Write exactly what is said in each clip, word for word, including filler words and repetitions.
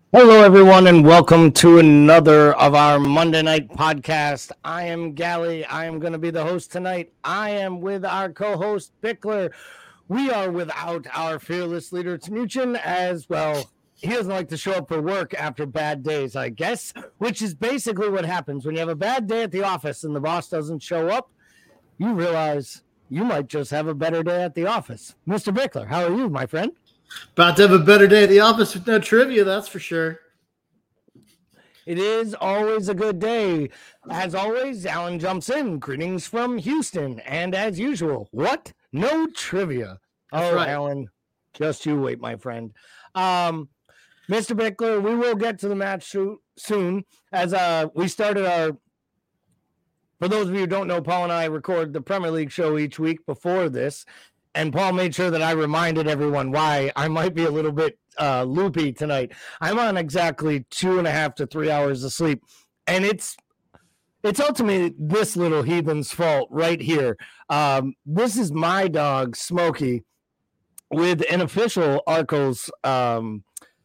Hello, everyone, and welcome to another of our Monday night podcast. I am Gally. I am going to be the host tonight. I am with our co-host Bickler. We are without our fearless leader Tamuchin as well. He doesn't like to show up for work after bad days, I guess, which is basically what happens when you have a bad day at the office and the boss doesn't show up. You realize you might just have a better day at the office. Mister Bickler, how are you, my friend? About to have a better day at the office with no trivia, that's for sure. It is always a good day. As always, Alan jumps in. Greetings from Houston. And as usual, what? No trivia. That's oh, right. Alan, just you wait, my friend. Um, Mister Bickler, we will get to the match soon. As uh, we started our, for those of you who don't know, Paul and I record the Premier League show each week before this. And Paul made sure that I reminded everyone why I might be a little bit uh, loopy tonight. I'm on exactly two and a half to three hours of sleep. And it's it's ultimately this little heathen's fault right here. Um, this is my dog, Smokey, with an official Arcos um,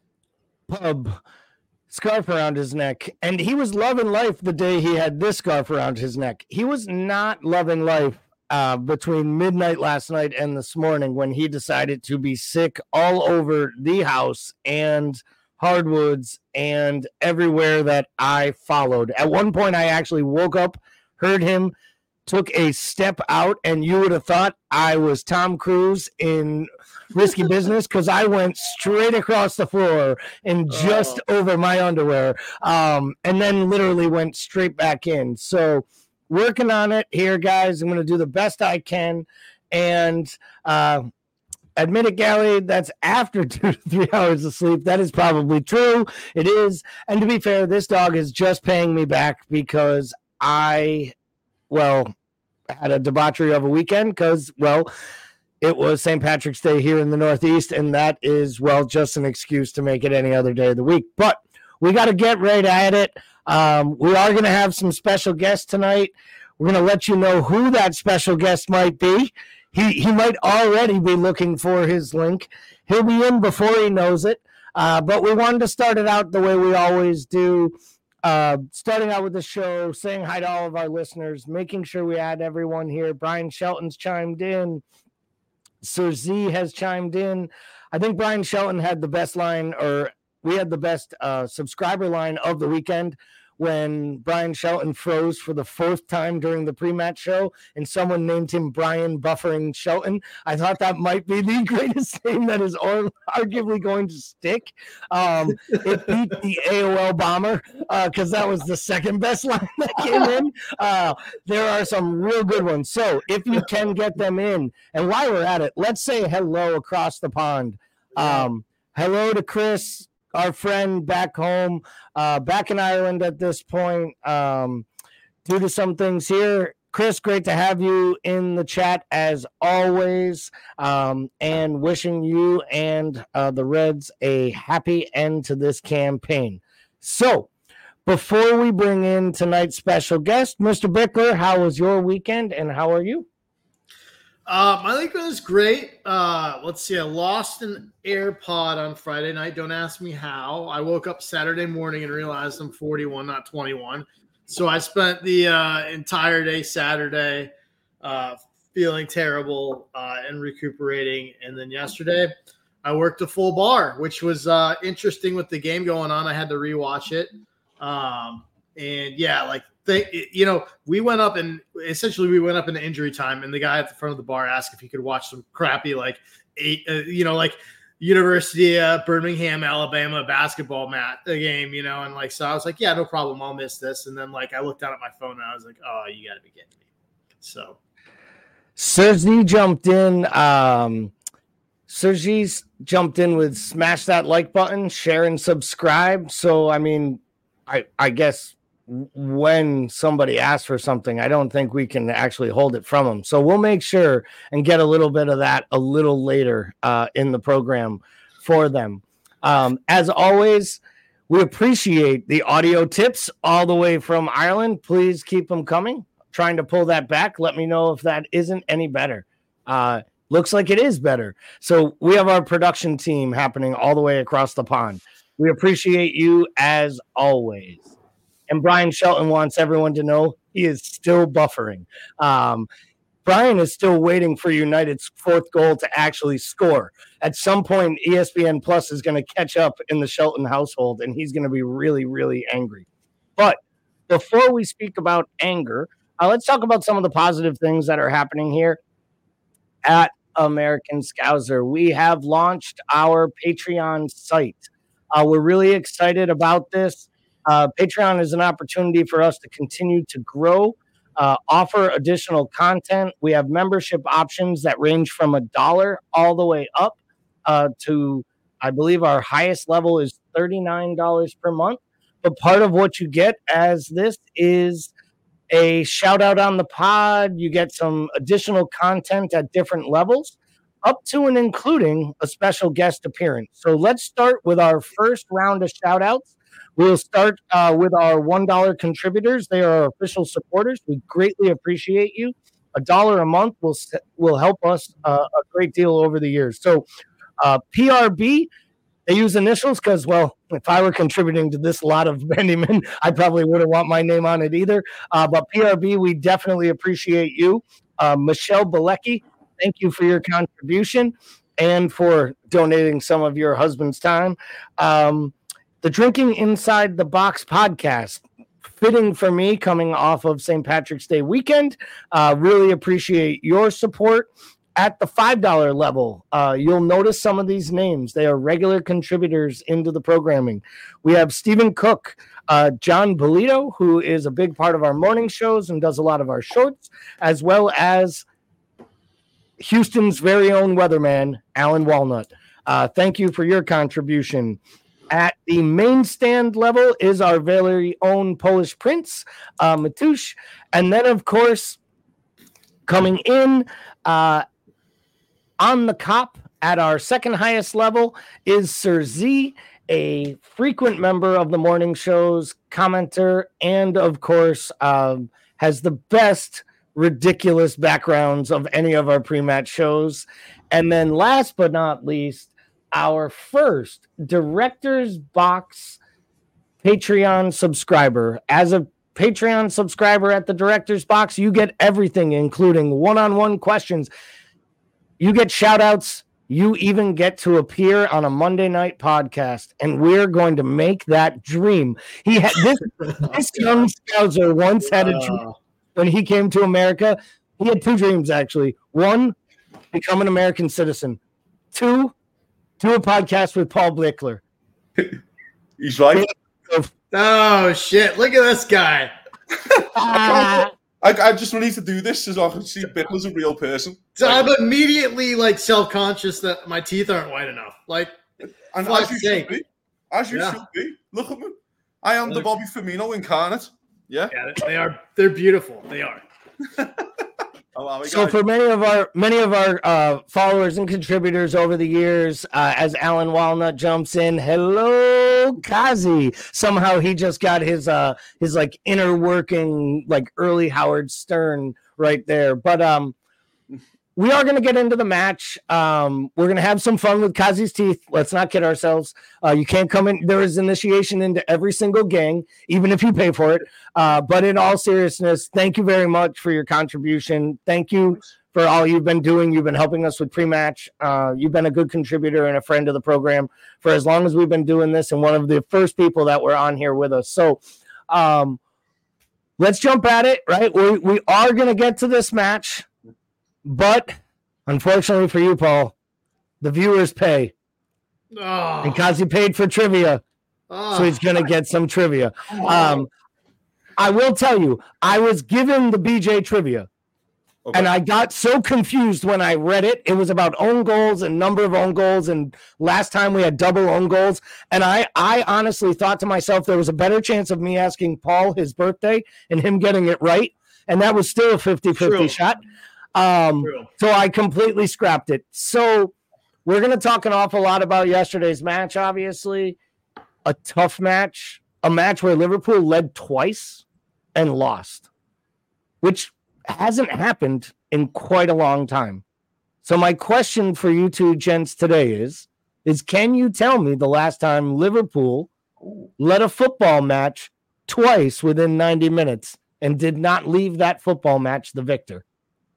pub scarf around his neck. And he was loving life the day he had this scarf around his neck. He was not loving life Uh, between midnight last night and this morning when he decided to be sick all over the house and hardwoods and everywhere that I followed. At one point, I actually woke up, heard him, took a step out, and you would have thought I was Tom Cruise in Risky Business because I went straight across the floor and just oh. over my underwear um, and then literally went straight back in. So working on it here, guys. I'm going to do the best I can. And uh, admit it, Gally, that's after two to three hours of sleep. That is probably true. It is. And to be fair, this dog is just paying me back because I, well, had a debauchery of a weekend because, well, it was Saint Patrick's Day here in the Northeast. And that is, well, just an excuse to make it any other day of the week. But we got to get right at it. Um, we are going to have some special guests tonight. We're going to let you know who that special guest might be. He he might already be looking for his link. He'll be in before he knows it. Uh, but we wanted to start it out the way we always do, uh, starting out with the show, saying hi to all of our listeners, making sure we add everyone here. Brian Shelton's chimed in. Sir Z has chimed in. I think Brian Shelton had the best line, or we had the best uh, subscriber line of the weekend when Brian Shelton froze for the fourth time during the pre-match show and someone named him Brian Buffering Shelton. I thought that might be the greatest name that is arguably going to stick. Um, it beat the A O L bomber because uh, that was the second best line that came in. Uh, there are some real good ones. So if you can get them in, and while we're at it, let's say hello across the pond. Um, hello to Chris, our friend back home, uh, back in Ireland at this point, um, due to some things here. Chris, great to have you in the chat as always, um, and wishing you and uh, the Reds a happy end to this campaign. So, before we bring in tonight's special guest, Mister Bickler, how was your weekend and how are you? Uh, my weekend was great. Uh, let's see. I lost an AirPod on Friday night. Don't ask me how. I woke up Saturday morning and realized I'm forty-one, not twenty-one. So I spent the uh, entire day Saturday uh, feeling terrible uh, and recuperating. And then yesterday I worked a full bar, which was uh, interesting with the game going on. I had to rewatch it. Um, and yeah, like, They, you know, we went up and essentially we went up in the injury time, and the guy at the front of the bar asked if he could watch some crappy, like eight, uh, you know, like University of Birmingham, Alabama basketball mat the game, you know, and like so I was like, yeah, no problem, I'll miss this. And then like I looked down at my phone and I was like, oh, you got to be kidding me. So, Sergi jumped in. Um, Sergi's jumped in with smash that like button, share and subscribe. So I mean, I I guess. when somebody asks for something, I don't think we can actually hold it from them. So we'll make sure and get a little bit of that a little later uh, in the program for them. Um, as always, we appreciate the audio tips all the way from Ireland. Please keep them coming. Trying to pull that back. Let me know if that isn't any better. Uh, looks like it is better. So we have our production team happening all the way across the pond. We appreciate you as always. And Brian Shelton wants everyone to know he is still buffering. Um, Brian is still waiting for United's fourth goal to actually score. At some point, E S P N Plus is going to catch up in the Shelton household, and he's going to be really, really angry. But before we speak about anger, uh, let's talk about some of the positive things that are happening here at American Scouser. We have launched our Patreon site. Uh, we're really excited about this. Uh, Patreon is an opportunity for us to continue to grow, uh, offer additional content. We have membership options that range from a dollar all the way up uh, to, I believe our highest level is thirty-nine dollars per month. But part of what you get as this is a shout out on the pod. You get some additional content at different levels, up to and including a special guest appearance. So let's start with our first round of shout outs. We'll start uh, with our one dollar contributors. They are our official supporters. We greatly appreciate you. A dollar a month will will help us uh, a great deal over the years. So uh, P R B, they use initials because, well, if I were contributing to this lot of Benjamin, I probably wouldn't want my name on it either. Uh, but P R B, we definitely appreciate you. Uh, Michelle Balecki, thank you for your contribution and for donating some of your husband's time. Um, The Drinking Inside the Box podcast, fitting for me coming off of Saint Patrick's Day weekend. Uh, really appreciate your support. At the five dollar level, uh, you'll notice some of these names. They are regular contributors into the programming. We have Stephen Cook, uh, John Bolito, who is a big part of our morning shows and does a lot of our shorts, as well as Houston's very own weatherman, Alan Walnut. Uh, thank you for your contribution. At the main stand level is our very own Polish prince, uh, Matusz. And then, of course, coming in uh, on the cop at our second highest level is Sir Z, a frequent member of the morning shows, commenter, and, of course, um, has the best ridiculous backgrounds of any of our pre-match shows. And then last but not least, our first Director's Box Patreon subscriber. As a Patreon subscriber at the Director's Box, you get everything, including one-on-one questions. You get shout-outs. You even get to appear on a Monday night podcast, and we're going to make that dream. He had this, this young Scouser once had a dream when he came to America. He had two dreams, actually. One, become an American citizen. Two, do a podcast with Paul Blickler. He's right. Oh, shit. Look at this guy. I, I just need to do this so I can see Bickler as a real person. So like, I'm immediately like self-conscious that my teeth aren't white enough. Like, and as you sake. should be. As you yeah. should be. Look at me. I am the Bobby Firmino incarnate. Yeah. Yeah, they are. They're beautiful. They are. Oh, so for many of our many of our uh, followers and contributors over the years, uh, as Alan Walnut jumps in, hello, Kazi. Somehow he just got his uh, his like inner working like early Howard Stern right there. But um, we are going to get into the match. Um, we're going to have some fun with Kazi's teeth. Let's not kid ourselves. Uh, you can't come in. There is initiation into every single gang, even if you pay for it. Uh, but in all seriousness, thank you very much for your contribution. Thank you for all you've been doing. You've been helping us with pre-match. Uh, you've been a good contributor and a friend of the program for as long as we've been doing this, and one of the first people that were on here with us. So um, let's jump at it, right? We, we are going to get to this match. But unfortunately for you, Paul, the viewers pay. Oh. And Kazi paid for trivia. Oh. So he's going to get some trivia. Um, I will tell you, I was given the B J trivia. Okay. And I got so confused when I read it. It was about own goals and number of own goals. And last time we had double own goals. And I, I honestly thought to myself there was a better chance of me asking Paul his birthday and him getting it right. And that was still a fifty-fifty shot. Um, so I completely scrapped it. So we're going to talk an awful lot about yesterday's match, obviously. A tough match, a match where Liverpool led twice and lost, which hasn't happened in quite a long time. So my question for you two gents today is, is can you tell me the last time Liverpool Ooh. led a football match twice within ninety minutes and did not leave that football match the victor?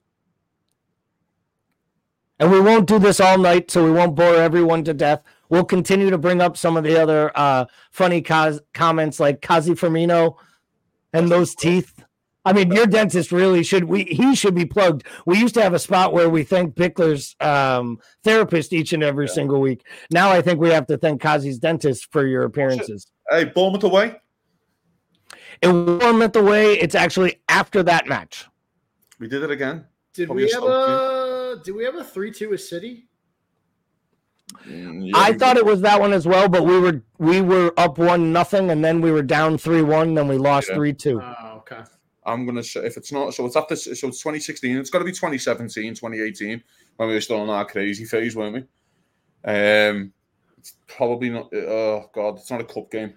And we won't do this all night, so we won't bore everyone to death. We'll continue to bring up some of the other uh, funny cos- comments like Kazi Firmino and those teeth. I mean, your dentist really should, we he should be plugged. We used to have a spot where we thank Bickler's um, therapist each and every yeah. single week. Now I think we have to thank Kazi's dentist for your appearances. Hey, Bournemouth away? It Bournemouth away. It's actually after that match. We did it again. Did Probably we have a, did we have a three two with City? Mm, yeah, I thought did. it was that one as well, but we were we were up one nothing, and then we were down three one, then we lost three two. Oh, okay. I'm gonna say if it's not, so it's after, so it's twenty sixteen. It's got to be twenty seventeen, twenty eighteen when we were still in our crazy phase, weren't we? Um, it's probably not. Oh God, it's not a cup game.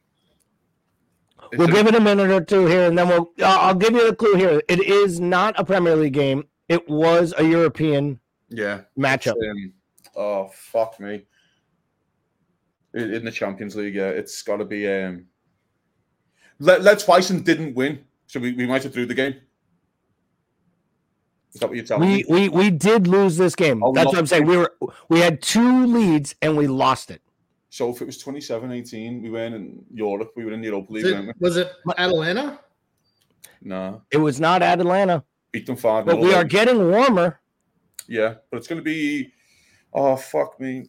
Is we'll it? give it a minute or two here, and then we'll. Uh, I'll give you the clue here. It is not a Premier League game. It was a European yeah matchup. Um, oh fuck me! In, in the Champions League, yeah, it's got to be. Um, Let Let's Bison didn't win. So we, we might have threw the game. Is that what you're telling we, me? We we did lose this game. Oh, That's what I'm saying. We were we had two leads and we lost it. So if it was twenty-seven eighteen, we weren't in Europe. We were in the Europa League. Was it, was it Atalanta? No. It was not Atalanta. Beat them five. But we are getting warmer. Yeah, but it's going to be. Oh, fuck me.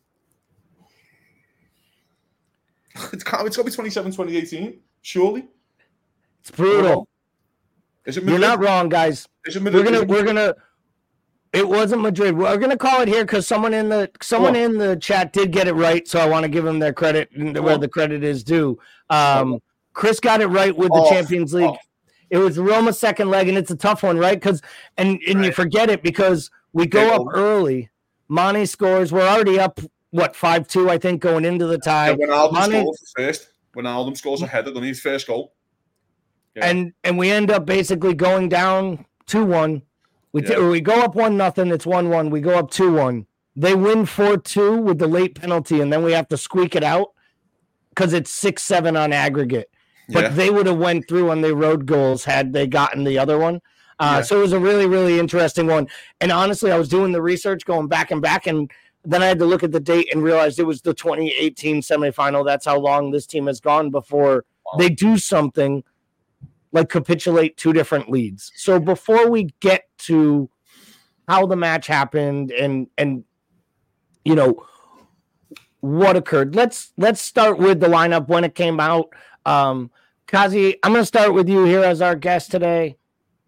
It's, it's got to be twenty-seven twenty eighteen, surely. It's brutal. Is it You're not wrong, guys. Is it Madrid? We're gonna, it we're gonna. It wasn't Madrid. We're gonna call it here because someone in the someone oh. in the chat did get it right. So I want to give them their credit oh. where the credit is due. Um, Chris got it right with the oh. Champions League. Oh. It was Roma's second leg, and it's a tough one, right? Because and and right. you forget it because we go up early. Mane scores. We're already up what five two, I think, going into the tie. Yeah, when Alden Mane, scores first, when Alden scores a header on his first goal. Yeah. And and we end up basically going down two one. We yeah. t- we go up one nothing. It's one one. We go up two one. They win four two with the late penalty, and then we have to squeak it out because it's six seven on aggregate. But yeah. they would have went through on their road goals had they gotten the other one. Uh, yeah. So it was a really, really interesting one. And honestly, I was doing the research going back and back, and then I had to look at the date and realized it was the twenty eighteen semifinal. That's how long this team has gone before wow. they do something like capitulate two different leads. So before we get to how the match happened and and you know what occurred, let's let's start with the lineup when it came out. Um, Kazi, I'm going to start with you here as our guest today.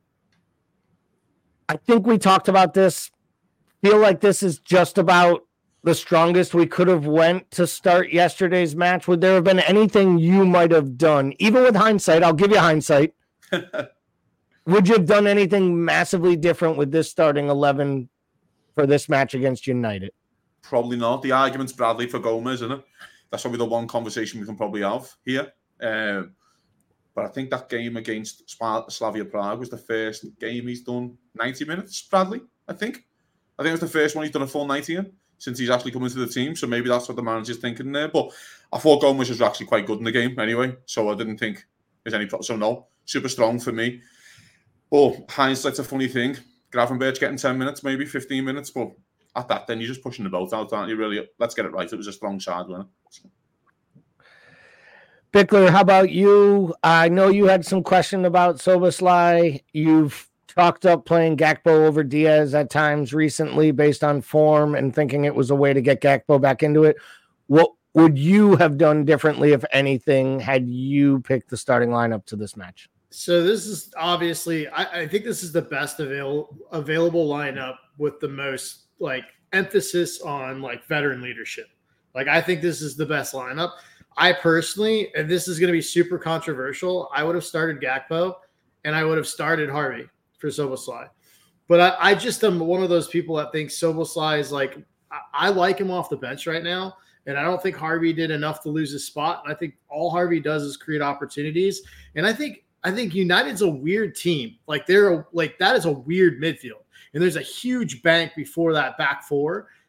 I think we talked about this. Feel like this is just about the strongest we could have went to start yesterday's match. Would there have been anything you might have done, even with hindsight? I'll give you hindsight. Would you have done anything massively different with this starting eleven for this match against United? Probably not. The argument's Bradley for Gomez, isn't it? That's probably the one conversation we can probably have here. Um, but I think that game against Slavia Prague was the first game he's done ninety minutes, Bradley, I think. I think it was the first one he's done a full ninety in since he's actually come into the team. So maybe that's what the manager's thinking there. But I thought Gomez was actually quite good in the game anyway. So I didn't think there's any problem. So no, super strong for me. But hindsight's a funny thing. Gravenberch getting ten minutes, maybe fifteen minutes. But at that, then you're just pushing the boat out, aren't you? Really, let's get it right. It was a strong side, wasn't it? Bickler, how about you? I know you had some question about Szoboszlai. You've talked up playing Gakpo over Diaz at times recently based on form and thinking it was a way to get Gakpo back into it. What would you have done differently, if anything, had you picked the starting lineup to this match? So this is obviously, I, I think this is the best avail- available lineup with the most like emphasis on like veteran leadership. Like, I think this is the best lineup. I personally, and this is going to be super controversial, I would have started Gakpo and I would have started Harvey for Szoboszlai. But I, I just am one of those people that thinks Szoboszlai is like, I, I like him off the bench right now. And I don't think Harvey did enough to lose his spot. And I think all Harvey does is create opportunities. And I think, I think United's a weird team. Like they're a, like, that is a weird midfield. And there's a huge bank before that back four.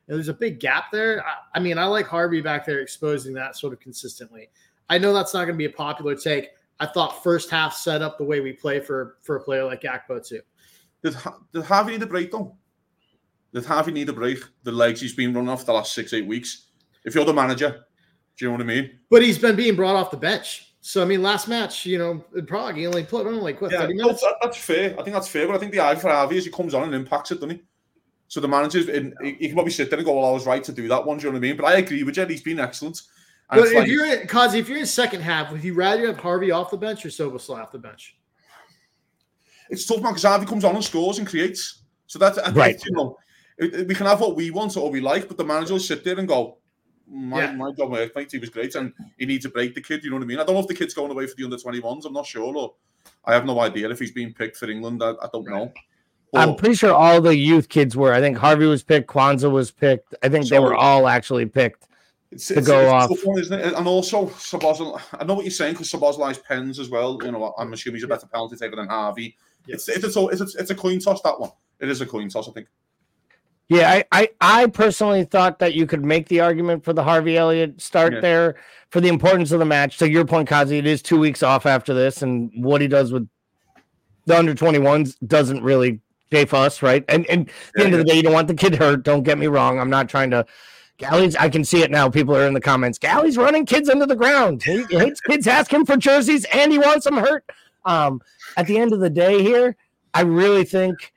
know, there's a big gap there. I, I mean, I like Harvey back there exposing that sort of consistently. I know that's not going to be a popular take. I thought first half set up the way we play for, for a player like Gakpo too. Did, did Harvey need a break though? Did Harvey need a break? The legs he's been running off the last six, eight weeks. If you're the manager, do you know what I mean? But he's been being brought off the bench. So, I mean, last match, you know, in Prague, he only put on like, what, yeah, thirty minutes? No, that, that's fair. I think that's fair. But I think the eye for Harvey is he comes on and impacts it, doesn't he? So the manager's, in, he, he can probably sit there and go, well, I was right to do that one. Do you know what I mean? But I agree with you. He's been excellent. And but if like, you're in, Kazi, if you're in second half, would you rather have Harvey off the bench or Szoboszlai off the bench? It's tough, man, because Harvey comes on and scores and creates. So that's, right. You know, we can have what we want or we like, but the manager will sit there and go, My, yeah. my job worked, mate. He was great, and he needs to break the kid. You know what I mean? I don't know if the kid's going away for the under twenty-ones. I'm not sure. Or I have no idea if he's being picked for England. I, I don't know. But, I'm pretty sure all the youth kids were. I think Harvey was picked. Kwanzaa was picked. I think so, they were all actually picked it's, to it's, go it's off. Tough one, isn't it? And also, Szoboszlai, I know what you're saying because Szoboszlai's pens as well. You know, I'm assuming he's a better penalty taker than Harvey. Yeah. It's, it's, it's, a, it's, a, it's a coin toss, that one. It is a coin toss, I think. Yeah, I, I, I personally thought that you could make the argument for the Harvey Elliott start yeah. there for the importance of the match. To your point, Kazi, it is two weeks off after this, and what he does with the under twenty-ones doesn't really chafe us, right? And, and at the yeah, end yeah. of the day, you don't want the kid hurt. Don't get me wrong. I'm not trying to Galley's, I can see it now. People are in the comments. Galley's running kids into the ground. He, he hates kids asking for jerseys, and he wants them hurt. Um, at the end of the day here, I really think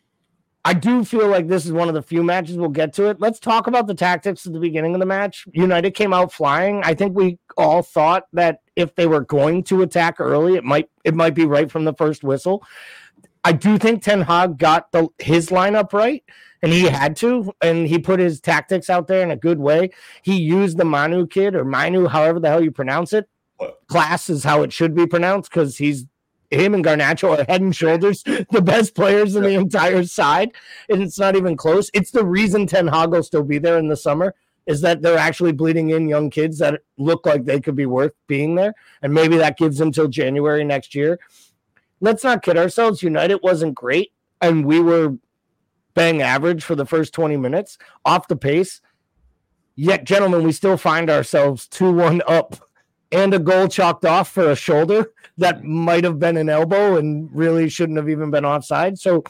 I do feel like this is one of the few matches we'll get to it. Let's talk about the tactics at the beginning of the match. United came out flying. I think we all thought that if they were going to attack early, it might it might be right from the first whistle. I do think Ten Hag got the his lineup right, and he had to, and he put his tactics out there in a good way. He used the Manu kid, or Manu, however the hell you pronounce it. Class is how it should be pronounced, because he's him and Garnacho are head and shoulders the best players in the entire side, and it's not even close. It's the reason Ten Hag will still be there in the summer, is that they're actually bleeding in young kids that look like they could be worth being there, and maybe that gives them till January next year. Let's not kid ourselves. United wasn't great, and we were bang average for the first twenty minutes, off the pace. Yet, gentlemen, we still find ourselves two one up and a goal chalked off for a shoulder that might have been an elbow and really shouldn't have even been offside. So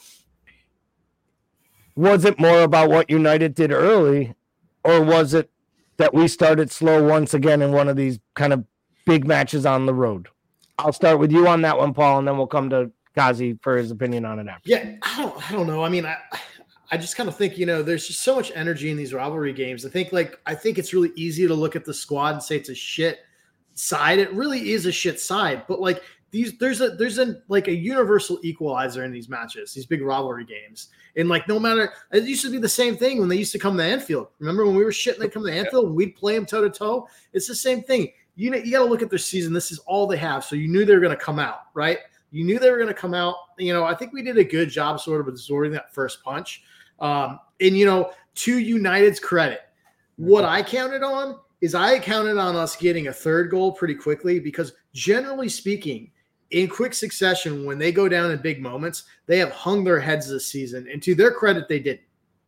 was it more about what United did early, or was it that we started slow once again in one of these kind of big matches on the road? I'll start with you on that one, Paul, and then we'll come to Kazi for his opinion on it after. Yeah, I don't, I don't know. I mean, I, I just kind of think, you know, there's just so much energy in these rivalry games. I think, like, I think it's really easy to look at the squad and say it's a shit side. It really is a shit side, but like these, there's a, there's a, like a universal equalizer in these matches, these big rivalry games. And like, no matter, it used to be the same thing when they used to come to Anfield. Remember when we were shit and they come to Anfield and we'd play them toe to toe? It's the same thing. You know, you got to look at their season. This is all they have. So you knew they were going to come out, right? You knew they were going to come out. You know, I think we did a good job sort of absorbing that first punch. Um, and, you know, to United's credit, what I counted on is I counted on us getting a third goal pretty quickly, because generally speaking, in quick succession, when they go down in big moments, they have hung their heads this season. And to their credit, they didn't.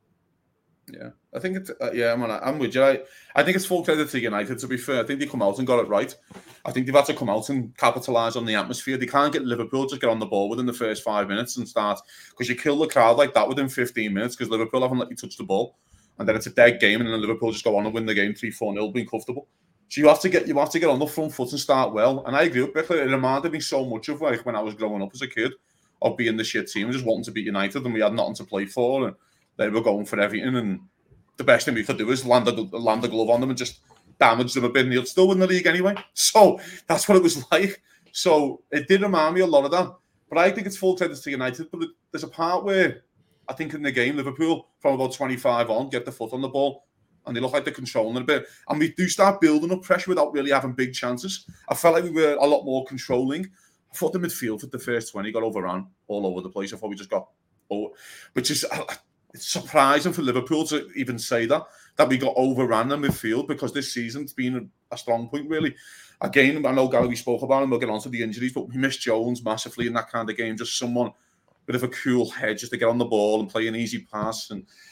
Yeah, I think it's, uh, yeah, man, I'm with you. I, I think it's full credit to United, to be fair. I think they come out and got it right. I think they've had to come out and capitalise on the atmosphere. They can't get Liverpool just get on the ball within the first five minutes and start, because you kill the crowd like that within fifteen minutes, because Liverpool haven't let you touch the ball. And then it's a dead game, and then Liverpool just go on and win the game three four nil, being comfortable. So you have to get you have to get on the front foot and start well. And I agree with Brickley. It reminded me so much of like when I was growing up as a kid, of being the shit team, just wanting to beat United, and we had nothing to play for, and they were going for everything. And the best thing we could do is land a, land a glove on them and just damage them a bit, and they'd still win the league anyway. So that's what it was like. So it did remind me a lot of that. But I think it's full credit to United. But there's a part where I think in the game, Liverpool, from about twenty-five on, get the foot on the ball, and they look like they're controlling it a bit. And we do start building up pressure without really having big chances. I felt like we were a lot more controlling. I thought the midfield for the first twenty got overrun all over the place. I thought we just got over, which is it's surprising for Liverpool to even say that, that we got overrun in midfield, because this season's been a strong point, really. Again, I know, Gary, we spoke about him, we'll get on to the injuries, but we missed Jones massively in that kind of game. Just someone, bit of a cool head just to get on the ball and play an easy pass. And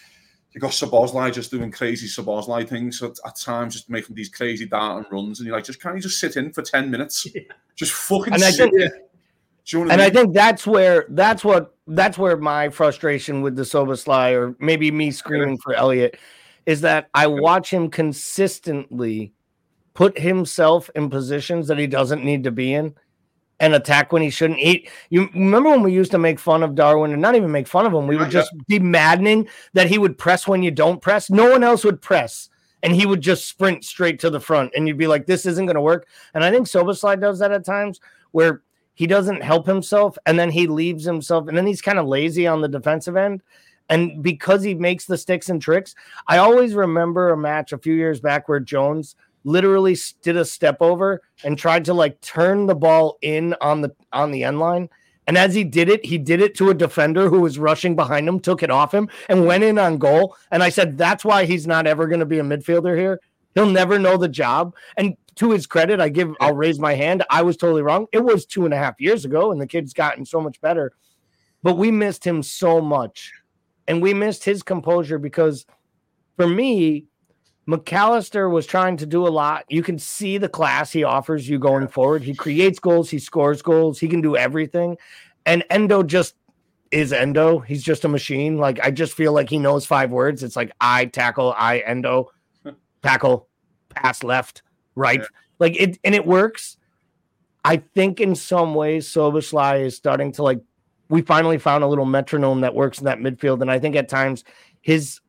you got Szoboszlai just doing crazy Szoboszlai things at, at times, just making these crazy darting runs, and you're like, just can't you just sit in for ten minutes? Yeah. Just fucking and sit I think, in. You know and I, mean? I think that's where that's what that's where my frustration with the Szoboszlai, or maybe me screaming yeah. for Elliott, is that I watch him consistently put himself in positions that he doesn't need to be in and attack when he shouldn't. He, you remember when we used to make fun of Darwin, and not even make fun of him, we would just be maddening that he would press when you don't press. No one else would press, and he would just sprint straight to the front, and you'd be like, this isn't going to work. And I think Szoboszlai does that at times, where he doesn't help himself, and then he leaves himself, and then he's kind of lazy on the defensive end. And because he makes the sticks and tricks, I always remember a match a few years back where Jones literally did a step over and tried to like turn the ball in on the on the end line. And as he did it, he did it to a defender who was rushing behind him, took it off him, and went in on goal. And I said, that's why he's not ever going to be a midfielder here. He'll never know the job. And to his credit, I give, I'll raise my hand. I was totally wrong. It was two and a half years ago, and the kid's gotten so much better. But we missed him so much. And we missed his composure because, for me, McAllister was trying to do a lot. You can see the class he offers you going forward. He creates goals. He scores goals. He can do everything. And Endo just is Endo. He's just a machine. Like, I just feel like he knows five words. It's like I tackle, I Endo, tackle, pass left, right. Yeah. Like it, and it works. I think in some ways Szoboszlai is starting to, like, we finally found a little metronome that works in that midfield. And I think at times his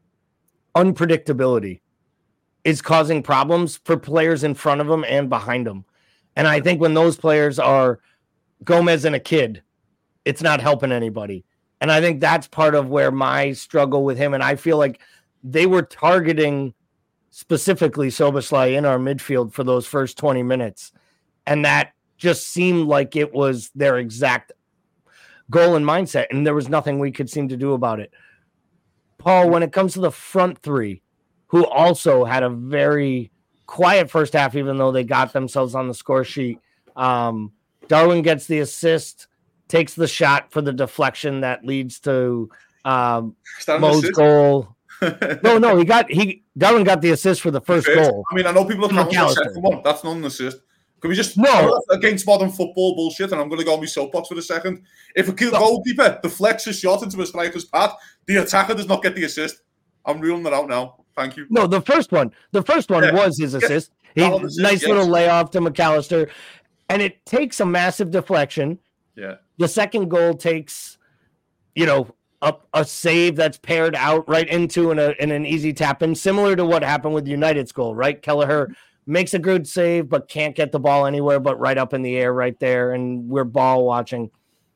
unpredictability is causing problems for players in front of him and behind him. And I think when those players are Gomez and a kid, it's not helping anybody. And I think that's part of where my struggle with him. And I feel like they were targeting specifically Szoboszlai in our midfield for those first twenty minutes. And that just seemed like it was their exact goal and mindset. And there was nothing we could seem to do about it. Paul, when it comes to the front three, who also had a very quiet first half, even though they got themselves on the score sheet. Um, Darwin gets the assist, takes the shot for the deflection that leads to um, Mo's goal. no, no, he got he Darwin got the assist for the first First, goal. I mean, I know people are counting the second one. That's not an assist. Can we just no against modern football bullshit? And I'm going to go on my soapbox for a second. If a goalkeeper deflects a shot into a striker's path, the attacker does not get the assist. I'm ruling that out now. Thank you. No, the first one. The first one yeah. was his assist. He, assist nice yes. little layoff to McAllister. And it takes a massive deflection. Yeah. The second goal takes, you know, a, a save that's paired out right into in, a, in an easy tap-in, similar to what happened with United's goal, right? Kelleher makes a good save, but can't get the ball anywhere but right up in the air right there, and we're ball watching.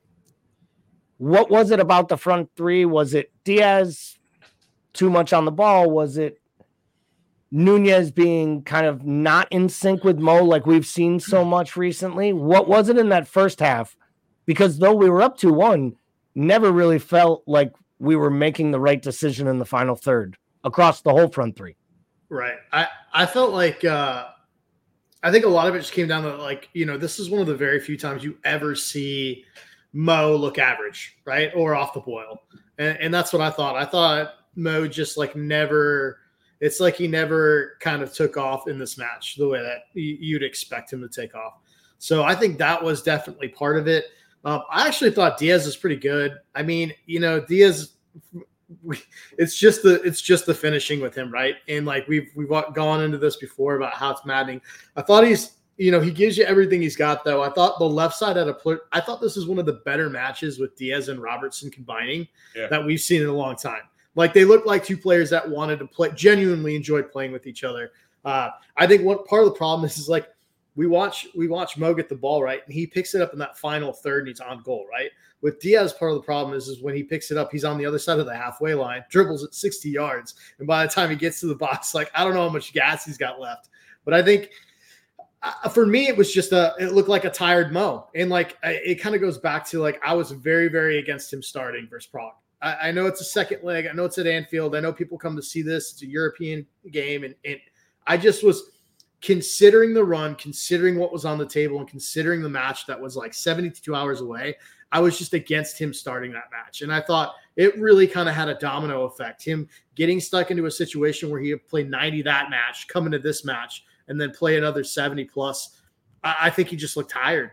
What was it about the front three? Was it Diaz too much on the ball? Was it Nunez being kind of not in sync with Mo like we've seen so much recently? What was it in that first half? Because though we were up two one, never really felt like we were making the right decision in the final third across the whole front three. Right. I, I felt like uh, I think a lot of it just came down to, like, you know, this is one of the very few times you ever see Mo look average, right? Or off the boil. And, and that's what I thought. I thought Mo just like never, it's like he never kind of took off in this match the way that you'd expect him to take off. So I think that was definitely part of it. Um, I actually thought Diaz was pretty good. I mean, you know, Diaz, it's just the it's just the finishing with him, right? And like we've we've gone into this before about how it's maddening. I thought he's, you know, he gives you everything he's got, though. I thought the left side had a pl- I thought this is one of the better matches with Diaz and Robertson combining yeah. that we've seen in a long time. Like, they looked like two players that wanted to play, genuinely enjoyed playing with each other. Uh, I think what part of the problem is, is like we watch we watch Mo get the ball, right, and he picks it up in that final third and he's on goal, right? With Diaz, part of the problem is, is when he picks it up, he's on the other side of the halfway line, dribbles at sixty yards, and by the time he gets to the box, like, I don't know how much gas he's got left. But I think uh, for me, it was just a it looked like a tired Mo, and like I, it kind of goes back to, like, I was very very against him starting versus Prague. I, I know it's a second leg. I know it's at Anfield. I know people come to see this. It's a European game. And, and I just was considering the run, considering what was on the table, and considering the match that was like seventy-two hours away. I was just against him starting that match. And I thought it really kind of had a domino effect. Him getting stuck into a situation where he had played ninety that match, come into this match, and then play another seventy plus. I, I think he just looked tired.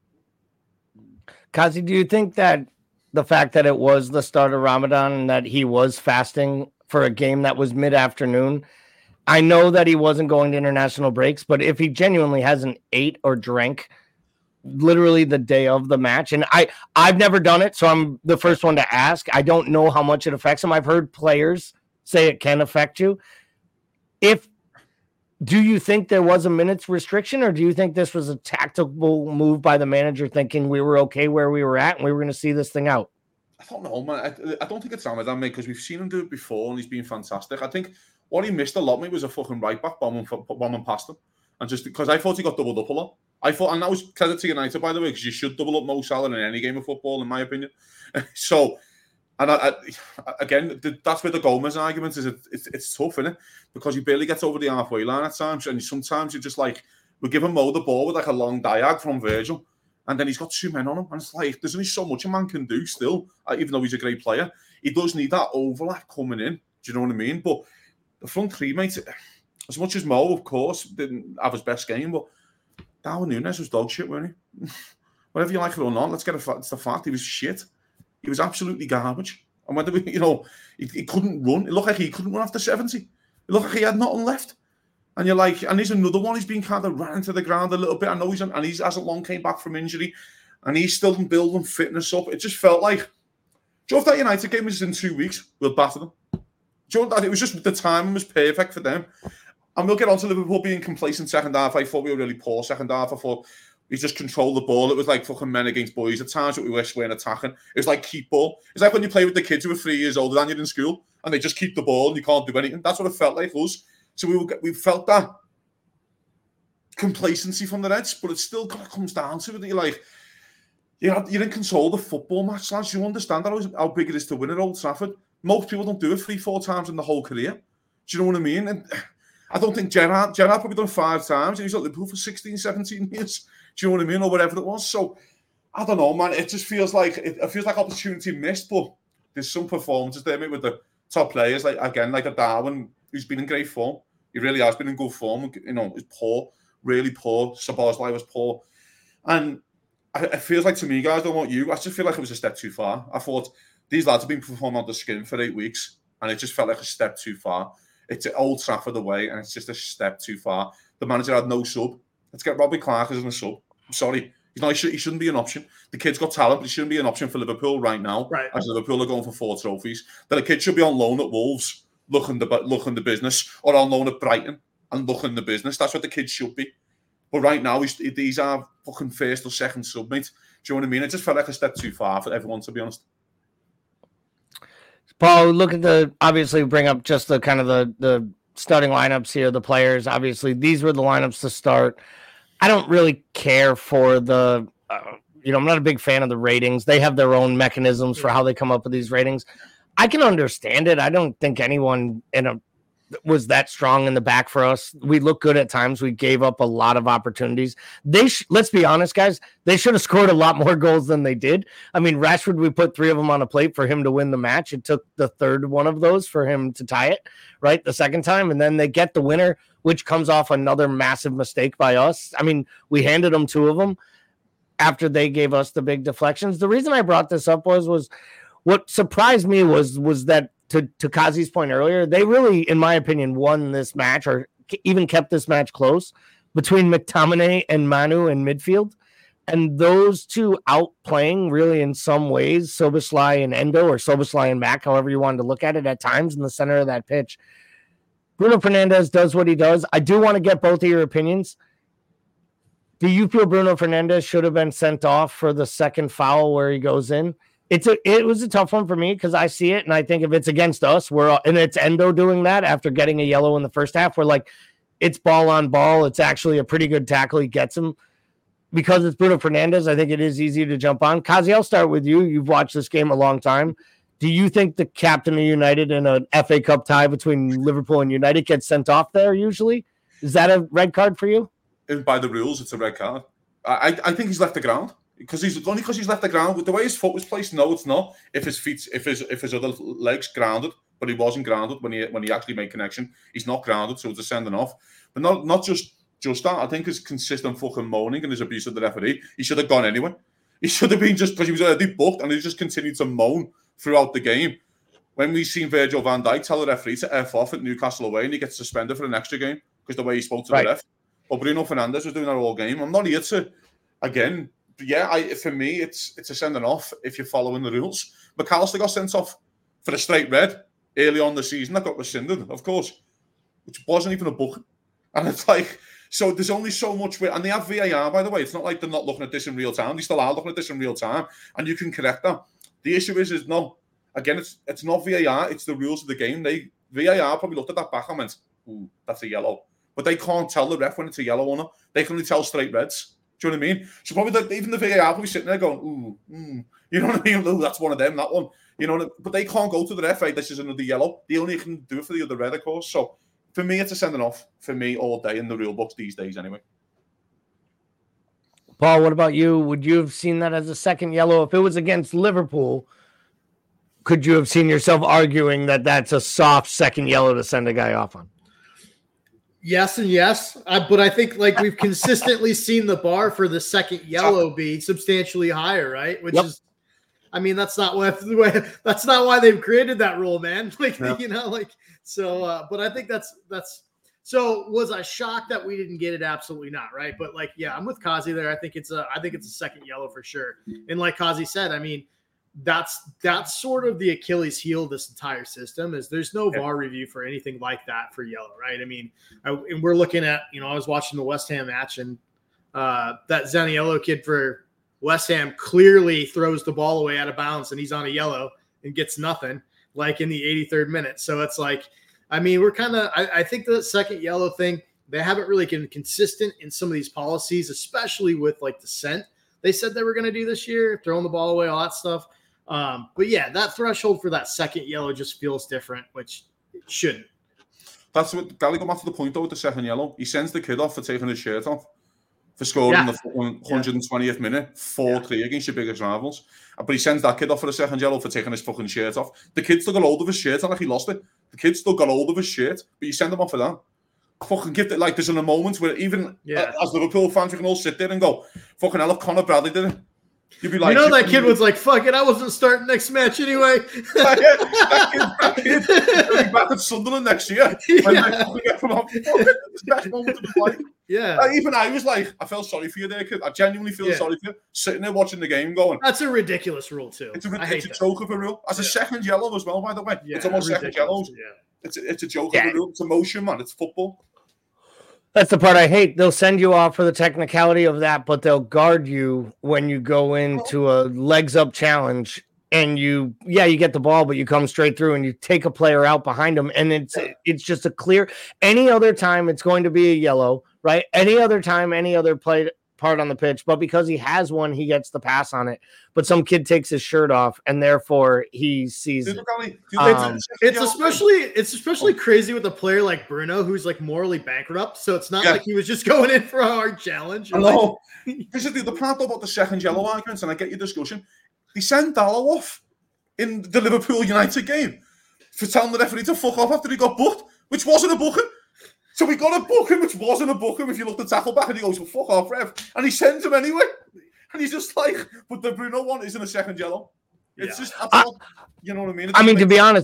Kazi, do you think that the fact that it was the start of Ramadan and that he was fasting for a game that was mid-afternoon, I know that he wasn't going to international breaks, but if he genuinely hasn't ate or drank literally the day of the match, and I, I've never done it, so I'm the first one to ask. I don't know how much it affects him. I've heard players say it can affect you. If Do you think there was a minutes restriction, or do you think this was a tactical move by the manager thinking we were okay where we were at and we were going to see this thing out? I don't know, man. I, I don't think it's Ramadan, mate, because we've seen him do it before and he's been fantastic. I think what he missed a lot, mate, was a fucking right back bombing, bombing past him. And just because I thought he got doubled up a lot. I thought, and that was credit to United, by the way, because you should double up Mo Salah in any game of football, in my opinion. So, and I, I, again, that's where the Gomez argument is. It, it's, it's tough, isn't it? Because he barely gets over the halfway line at times, and sometimes you're just like, we give him Mo the ball with like a long diag from Virgil, and then he's got two men on him, and it's like there's only so much a man can do still, even though he's a great player. He does need that overlap coming in. Do you know what I mean? But the front three, mate, as much as Mo, of course, didn't have his best game, but Darwin Núñez was dog shit, weren't he? Whatever you like it or not, let's get a, it's the fact he was shit. He was absolutely garbage. And whether we, you know, he, he couldn't run. It looked like he couldn't run after seventy. It looked like he had nothing left. And you're like, and he's another one. He's been kind of ran into the ground a little bit. I know he's, and he hasn't long came back from injury. And he's still building fitness up. It just felt like, do you know if that United game was in two weeks, we'll batter them. Do you know that? It was just, the timing was perfect for them. And we'll get on to Liverpool being complacent second half. I thought we were really poor second half. I thought we just controlled the ball. It was like fucking men against boys at times that we wish we weren't attacking. It was like keep ball. It's like when you play with the kids who are three years older than you in school and they just keep the ball and you can't do anything. That's what it felt like us. So we were, we felt that complacency from the Reds, but it still kind of comes down to it that you're like, you're, you're in control of the football match, lads. You understand that how big it is to win at Old Trafford. Most people don't do it three, four times in the whole career. Do you know what I mean? And I don't think Gerrard, Gerrard probably done five times and he's at Liverpool for sixteen, seventeen years. Do you know what I mean? Or whatever it was. So, I don't know, man. It just feels like, it, it feels like opportunity missed, but there's some performances there, mate, with the top players, like, again, like a Darwin, who's been in great form. He really has been in good form. You know, he's poor, really poor. Szoboszlai was poor. And I, it feels like to me, guys, I don't want you, I just feel like it was a step too far. I thought these lads have been performing on the skin for eight weeks, and it just felt like a step too far. It's Old Trafford away, and it's just a step too far. The manager had no sub. Let's get Robbie Clark as a sub. I'm sorry. He's not, he, should, he shouldn't be an option. The kid's got talent, but he shouldn't be an option for Liverpool right now. Right. As Liverpool are going for four trophies. That a kid should be on loan at Wolves, looking the, looking the business, or on loan at Brighton and looking the business. That's what the kid should be. But right now, he's, these are fucking first or second sub, mate. Do you know what I mean? It just felt like a step too far for everyone, to be honest. Paul, look at the, obviously bring up just the kind of the, the starting lineups here, the players. Obviously, these were the lineups to start. I don't really care for the, uh, you know, I'm not a big fan of the ratings. They have their own mechanisms for how they come up with these ratings. I can understand it. I don't think anyone in a was that strong in the back for us. We look good at times. We gave up a lot of opportunities. They sh- let's be honest, guys. They should have scored a lot more goals than they did. I mean, Rashford, we put three of them on a plate for him to win the match. It took the third one of those for him to tie it, right? The second time. And then they get the winner, which comes off another massive mistake by us. I mean, we handed them two of them after they gave us the big deflections. The reason I brought this up was, was what surprised me was, was that to, to Kazi's point earlier, they really, in my opinion, won this match or even kept this match close between McTominay and Manu in midfield. And those two outplaying really in some ways, Szoboszlai and Endo, or Szoboszlai and Mac, however you wanted to look at it at times in the center of that pitch. Bruno Fernandes does what he does. I do want to get both of your opinions. Do you feel Bruno Fernandes should have been sent off for the second foul where he goes in? It's a, it was a tough one for me because I see it, and I think if it's against us, we're and it's Endo doing that after getting a yellow in the first half, we're like, it's ball on ball. It's actually a pretty good tackle. He gets him. Because it's Bruno Fernandes, I think it is easy to jump on. Kazi, I'll start with you. You've watched this game a long time. Do you think the captain of United in an F A Cup tie between Liverpool and United gets sent off there usually? Is that a red card for you? And by the rules, it's a red card. I, I think he's left the ground. because he's only because he's left the ground with the way his foot was placed. No, it's not. If his feet, if his if his other legs grounded, but he wasn't grounded when he when he actually made connection. He's not grounded, so it's a sending off. But not not just just that. I think his consistent fucking moaning and his abuse of the referee. He should have gone anyway. He should have been just because he was already booked, and he just continued to moan throughout the game. When we seen Virgil van Dijk tell the referee to F off at Newcastle away, and he gets suspended for an extra game because the way he spoke to right. the ref. But Bruno Fernandes was doing that all game. I'm not here to, again, yeah, I, for me, it's it's a sending off if you're following the rules. McAllister got sent off for a straight red early on the season. That got rescinded, of course, which wasn't even a book. And it's like, so there's only so much, and they have V A R, by the way. It's not like they're not looking at this in real time. They still are looking at this in real time, and you can correct that. The issue is, is no, again, it's it's not V A R, it's the rules of the game. They V A R probably looked at that back and went, ooh, that's a yellow. But they can't tell the ref when it's a yellow or not. They can only tell straight reds. Do you know what I mean? So probably the, even the V A R will be sitting there going, ooh, mm, you know what I mean? Ooh, that's one of them, that one. You know, but they can't go to the ref, hey, this is another yellow. They only can do it for the other red, of course. So for me, it's a sending off for me all day in the rule books these days anyway. Paul, what about you? Would you have seen that as a second yellow? If it was against Liverpool, could you have seen yourself arguing that that's a soft second yellow to send a guy off on? Yes and yes, uh, but I think like we've consistently seen the bar for the second yellow be substantially higher, right? Which yep. is, I mean, that's not what that's not why they've created that rule, man. Like yep. you know, like so. Uh, but I think that's that's. So was I shocked that we didn't get it? Absolutely not, right? But like, yeah, I'm with Kazi there. I think it's a I think it's a second yellow for sure. And like Kazi said, I mean. That's that's sort of the Achilles heel of this entire system is there's no V A R review for anything like that for yellow, right? I mean, I, and we're looking at, you know, I was watching the West Ham match and uh, that Zaniolo kid for West Ham clearly throws the ball away out of bounds and he's on a yellow and gets nothing like in the eighty-third minute. So it's like, I mean, we're kind of, I, I think the second yellow thing, they haven't really been consistent in some of these policies, especially with like the scent they said they were going to do this year, throwing the ball away, all that stuff. Um, but yeah, that threshold for that second yellow just feels different, which it shouldn't. That's what Gally got back to the point though with the second yellow. He sends the kid off for taking his shirt off for scoring yeah. in the one hundred twentieth yeah. minute, four three yeah. against your biggest rivals. But he sends that kid off for the second yellow for taking his fucking shirt off. The kid still got hold of his shirt, and like he lost it. The kid still got hold of his shirt, but you send him off for that. Fucking give it like there's in a moment where even yeah. uh, as Liverpool fans we can all sit there and go, fucking hell, if Conor Bradley did it. You'd be like, you know that kid was like, fuck it, I wasn't starting next match anyway. that kid, that kid, that kid back at Sunderland next year. Yeah. Best moment of the play. Yeah. Like, even I was like, I felt sorry for you there, kid. I genuinely feel yeah. sorry for you. Sitting there watching the game going. That's a ridiculous rule, too. It's a, it's a joke of a rule. As yeah. a second yellow as well, by the way. Yeah, it's almost second yellows. Yeah. It's a, it's a joke yeah. of a rule. It's emotion, man. It's football. That's the part I hate. They'll send you off for the technicality of that, but they'll guard you when you go into a legs up challenge and you, yeah, you get the ball, but you come straight through and you take a player out behind them. And it's, it's just a clear, any other time it's going to be a yellow, right? Any other time, any other play part on the pitch, but because he has one, he gets the pass on it. But some kid takes his shirt off and therefore he sees it. Um, it's especially it's especially crazy with a player like Bruno who's like morally bankrupt. So it's not yeah. like he was just going in for a hard challenge. No, this is the, the part about the second yellow arguments, and I get your discussion. They sent Dallow off in the Liverpool United game for telling the referee to fuck off after he got booked, which wasn't a booking. So we got a booking, which wasn't a booking. If you look at the tackle back, and he goes, well, fuck off, ref. And he sends him anyway. And he's just like, but the Bruno one isn't a second yellow. It's yeah. just, I, you know what I mean? It's I mean, to be honest,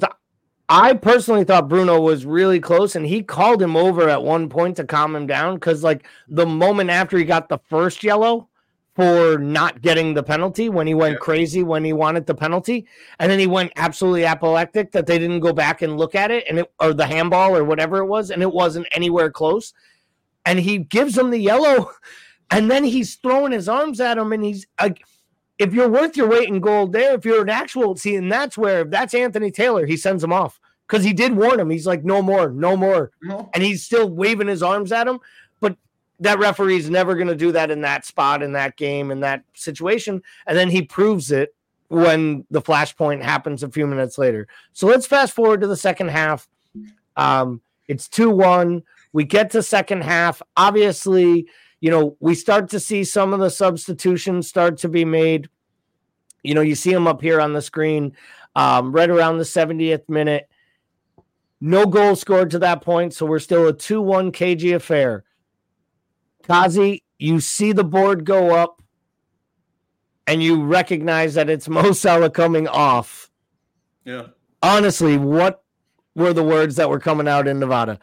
I personally thought Bruno was really close, and he called him over at one point to calm him down because, like, the moment after he got the first yellow for not getting the penalty, when he went yeah. crazy when he wanted the penalty, and then he went absolutely apoplectic that they didn't go back and look at it, and it, or the handball or whatever it was, and it wasn't anywhere close. And he gives him the yellow, and then he's throwing his arms at him, and he's like, if you're worth your weight in gold there, if you're an actual, see, and that's where, if that's Anthony Taylor, he sends him off because he did warn him. He's like, no more, no more. No. And he's still waving his arms at him. But that referee's never going to do that in that spot, in that game, in that situation. And then he proves it when the flashpoint happens a few minutes later. So let's fast forward to the second half. Um, it's two one. We get to second half. Obviously, you know, we start to see some of the substitutions start to be made. You know, you see them up here on the screen, um, right around the seventieth minute. No goal scored to that point, so we're still a two one K G affair. Kazi, you see the board go up, and you recognize that it's Mo Salah coming off. Yeah. Honestly, what were the words that were coming out in Nevada?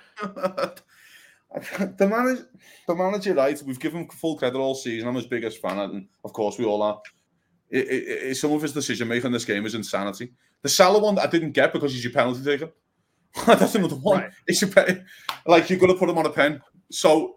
the manager, the manager, right? We've given full credit all season. I'm his biggest fan, and of course we all are. It, it, it, some of his decision making in this game is insanity. The Salah one I didn't get because he's your penalty taker. That's another one. Right. It's your pe- like you're gonna put him on a pen. So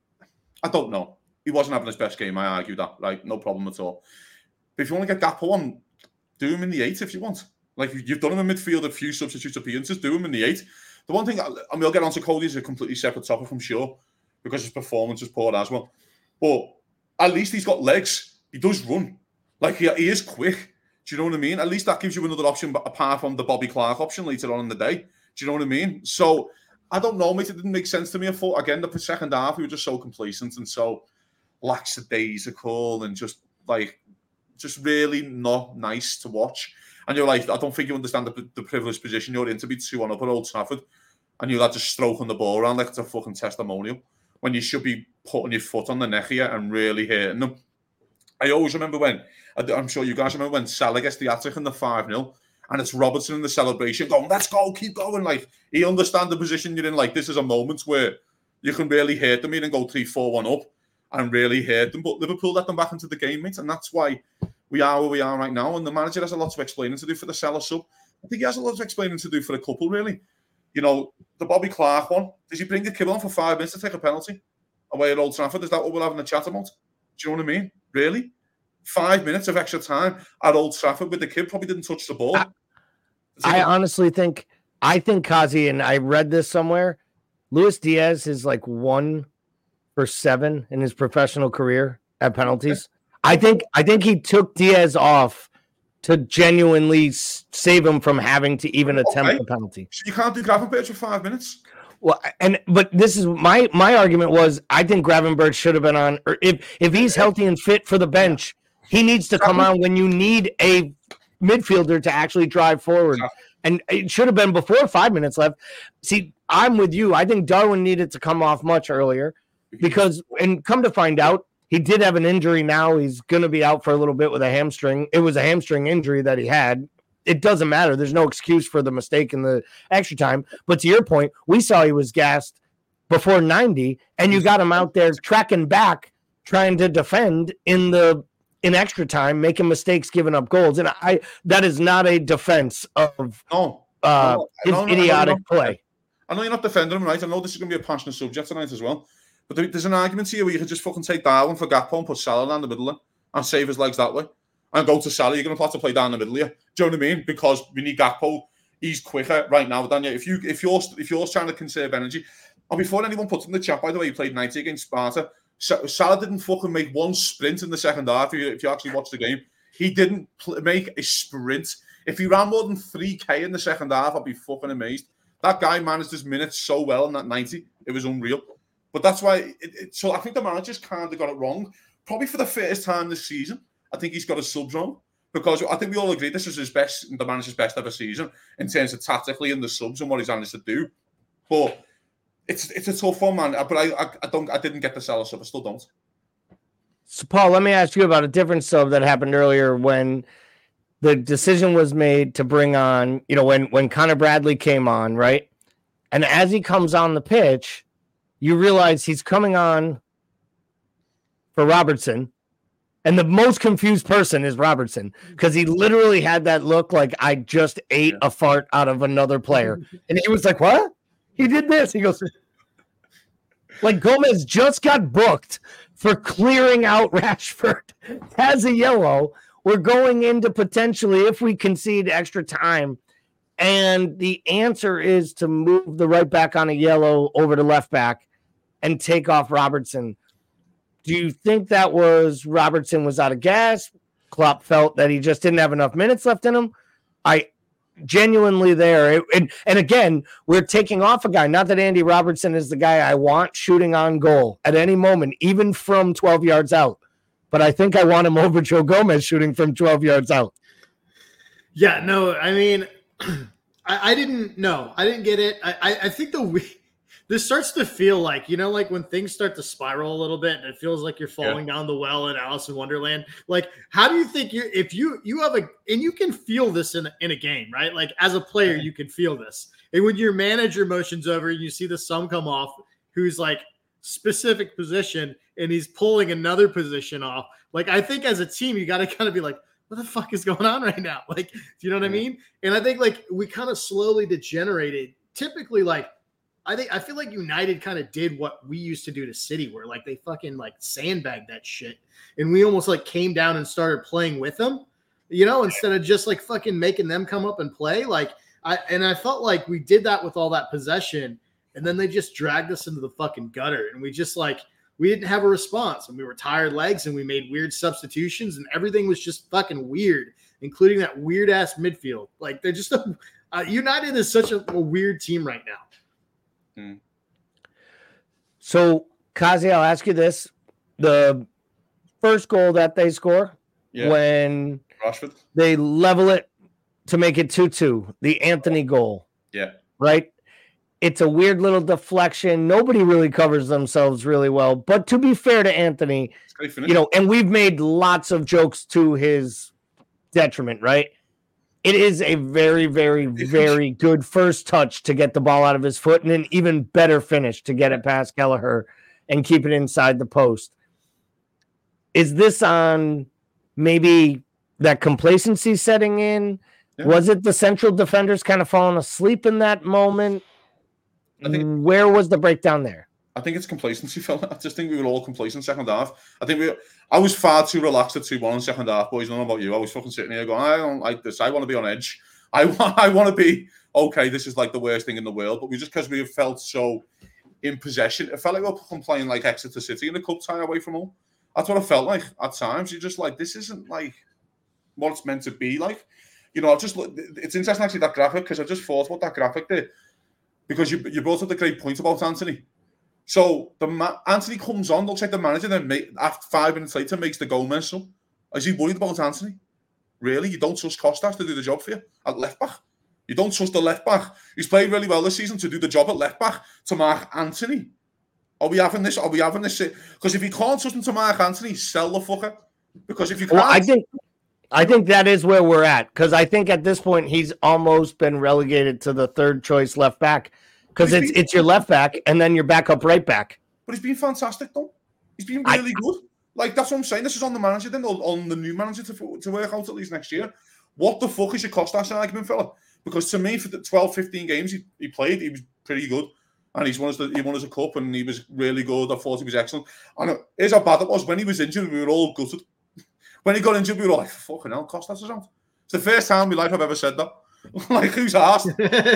I don't know. He wasn't having his best game. I argue that. Right, no problem at all. But if you want to get Gakpo on, do him in the eight if you want. Like you've done him in midfield, a few substitute appearances, do him in the eight. The one thing, I mean, we'll get on to Cody, is a completely separate topic, I'm sure, because his performance is poor as well. But at least he's got legs. He does run. Like he, he is quick. Do you know what I mean? At least that gives you another option, but apart from the Bobby Clark option later on in the day. Do you know what I mean? So I don't know, mate. It didn't make sense to me. I thought again the second half we were just so complacent and so lackadaisical and just like just really not nice to watch. And you're like, I don't think you understand the, the privileged position you're in to be two one up at Old Trafford, and you're like just stroking the ball around like it's a fucking testimonial when you should be putting your foot on the neck here and really hitting them. I always remember when, I'm sure you guys remember when Salah gets the hat-trick in the five nil, and it's Robertson in the celebration going, let's go, keep going. Like, he understands the position you're in. Like, this is a moment where you can really hurt them here and go three four one up and really hurt them. But Liverpool let them back into the game, mate, and that's why we are where we are right now, and the manager has a lot of explaining to do for the Salah sub. I think he has a lot of explaining to do for a couple, really. You know, the Bobby Clark one, does he bring a kid on for five minutes to take a penalty away at Old Trafford? Is that what we're having a chat about? Do you know what I mean? Really? Five minutes of extra time at Old Trafford with the kid probably didn't touch the ball. I, I a- honestly think, I think Kazi, and I read this somewhere, Luis Diaz is like one for seven in his professional career at penalties. I think I think he took Diaz off to genuinely s- save him from having to even attempt okay. the penalty. So you can't do Gravenberch for five minutes? Well, and but this is my my argument was I think Gravenberch should have been on. Or if if he's healthy and fit for the bench, he needs to come on when you need a midfielder to actually drive forward. And it should have been before five minutes left. See, I'm with you. I think Darwin needed to come off much earlier because, and come to find out, he did have an injury now. He's going to be out for a little bit with a hamstring. It was a hamstring injury that he had. It doesn't matter. There's no excuse for the mistake in the extra time. But to your point, we saw he was gassed before ninety, and you got him out there tracking back, trying to defend in the in extra time, making mistakes, giving up goals. And I that is not a defense of no, uh, no, his no, no, idiotic no, no, no. play. I know you're not defending him, right? I know this is going to be a passionate subject tonight as well. But there's an argument here where you could just fucking take Darwin for Gakpo and put Salah down the middle of, and save his legs that way. And go to Salah, you're going to have to play down the middle here. Do you know what I mean? Because we need Gakpo. He's quicker right now than you. If, you, if, you're, if you're trying to conserve energy, and before anyone puts in the chat, by the way, he played ninety against Sparta. Salah didn't fucking make one sprint in the second half. If you, if you actually watch the game, he didn't pl- make a sprint. If he ran more than three K in the second half, I'd be fucking amazed. That guy managed his minutes so well in that ninety. It was unreal. But that's why, it, it, so I think the manager's kind of got it wrong. Probably for the first time this season, I think he's got a subs wrong. Because I think we all agree this is his best, the manager's best ever season in terms of tactically and the subs and what he's managed to do. But it's it's a tough one, man. But I I, I don't I didn't get the Salah sub. I still don't. So, Paul, let me ask you about a different sub that happened earlier when the decision was made to bring on, you know, when when Connor Bradley came on, right? And as he comes on the pitch, you realize he's coming on for Robertson. And the most confused person is Robertson because he literally had that look like I just ate a fart out of another player. And he was like, what? He did this. He goes, like Gomez just got booked for clearing out Rashford, has a yellow. We're going into potentially, if we concede extra time. And the answer is to move the right back on a yellow over to left back and take off Robertson. Do you think that was Robertson was out of gas? Klopp felt that he just didn't have enough minutes left in him. I genuinely there. And, and again, we're taking off a guy. Not that Andy Robertson is the guy I want shooting on goal at any moment, even from twelve yards out. But I think I want him over Joe Gomez shooting from twelve yards out. Yeah, no, I mean, I, I didn't know. I didn't get it. I, I, I think the this starts to feel like, you know, like when things start to spiral a little bit and it feels like you're falling yeah. down the well in Alice in Wonderland. Like, how do you think you if you you have a and you can feel this in in a game, right? Like as a player, you can feel this. And when your manager motions over and you see the sum come off, who's like specific position and he's pulling another position off. Like, I think as a team, you got to kind of be like, what the fuck is going on right now? Like, do you know what I mean? And I think like we kind of slowly degenerated. Typically, like, I think I feel like United kind of did what we used to do to City, where like they fucking like sandbagged that shit, and we almost like came down and started playing with them, you know, instead of just like fucking making them come up and play. Like I and I felt like we did that with all that possession, and then they just dragged us into the fucking gutter, and we just like we didn't have a response, and we were tired legs, and we made weird substitutions, and everything was just fucking weird, including that weird ass midfield. Like they're just a, uh, United is such a, a weird team right now. Hmm. So, Kazi, I'll ask you this. The first goal that they score yeah. when Rashford. They level it to make it two two, the Anthony goal. Yeah. Right? It's a weird little deflection. Nobody really covers themselves really well. But to be fair to Anthony, you know, and we've made lots of jokes to his detriment, right? It is a very, very, very good first touch to get the ball out of his foot, and an even better finish to get it past Kelleher and keep it inside the post. Is this on maybe that complacency setting in? Yeah. Was it the central defenders kind of falling asleep in that moment? I think, Where was the breakdown there? I think it's complacency, Phil. I just think we were all complacent second half. I think we. I was far too relaxed at two one in second half, boys. I don't know about you. I was fucking sitting here going, I don't like this. I want to be on edge. I want, I want to be, okay, this is like the worst thing in the world. But we just, because we have felt so in possession, it felt like we were playing like Exeter City in a cup tie away from home. That's what it felt like at times. You're just like, this isn't like what it's meant to be like. You know, I've just look, it's interesting actually that graphic, because I just thought about that graphic there. Because you, you brought up the great point about Anthony. So the ma- Anthony comes on, looks like the manager, then make, after five minutes later makes the Gomez sub. Is he worried about Anthony? Really? You don't trust Costas to do the job for you at left back? You don't trust the left back? He's played really well this season to do the job at left back to mark Anthony. Are we having this? Are we having this? Because if you can't trust him to mark Anthony, sell the fucker. Because if you can't, well, I think, I think that is where we're at. Because I think at this point he's almost been relegated to the third choice left back. Because it's been, it's your left back and then your backup right back. But he's been fantastic, though. He's been really I, good. Like, that's what I'm saying. This is on the manager, then, on, on the new manager to, to work out at least next year. What the fuck is your Costas argument, fella? Because to me, for the twelve, fifteen games he, he played, he was pretty good. And he's won us the, he won us a cup and he was really good. I thought he was excellent. And here's how bad it was. When he was injured, we were all gutted. When he got injured, we were like, fucking hell, Costas is out. It's the first time in my life I've ever said that. Like, who's asked?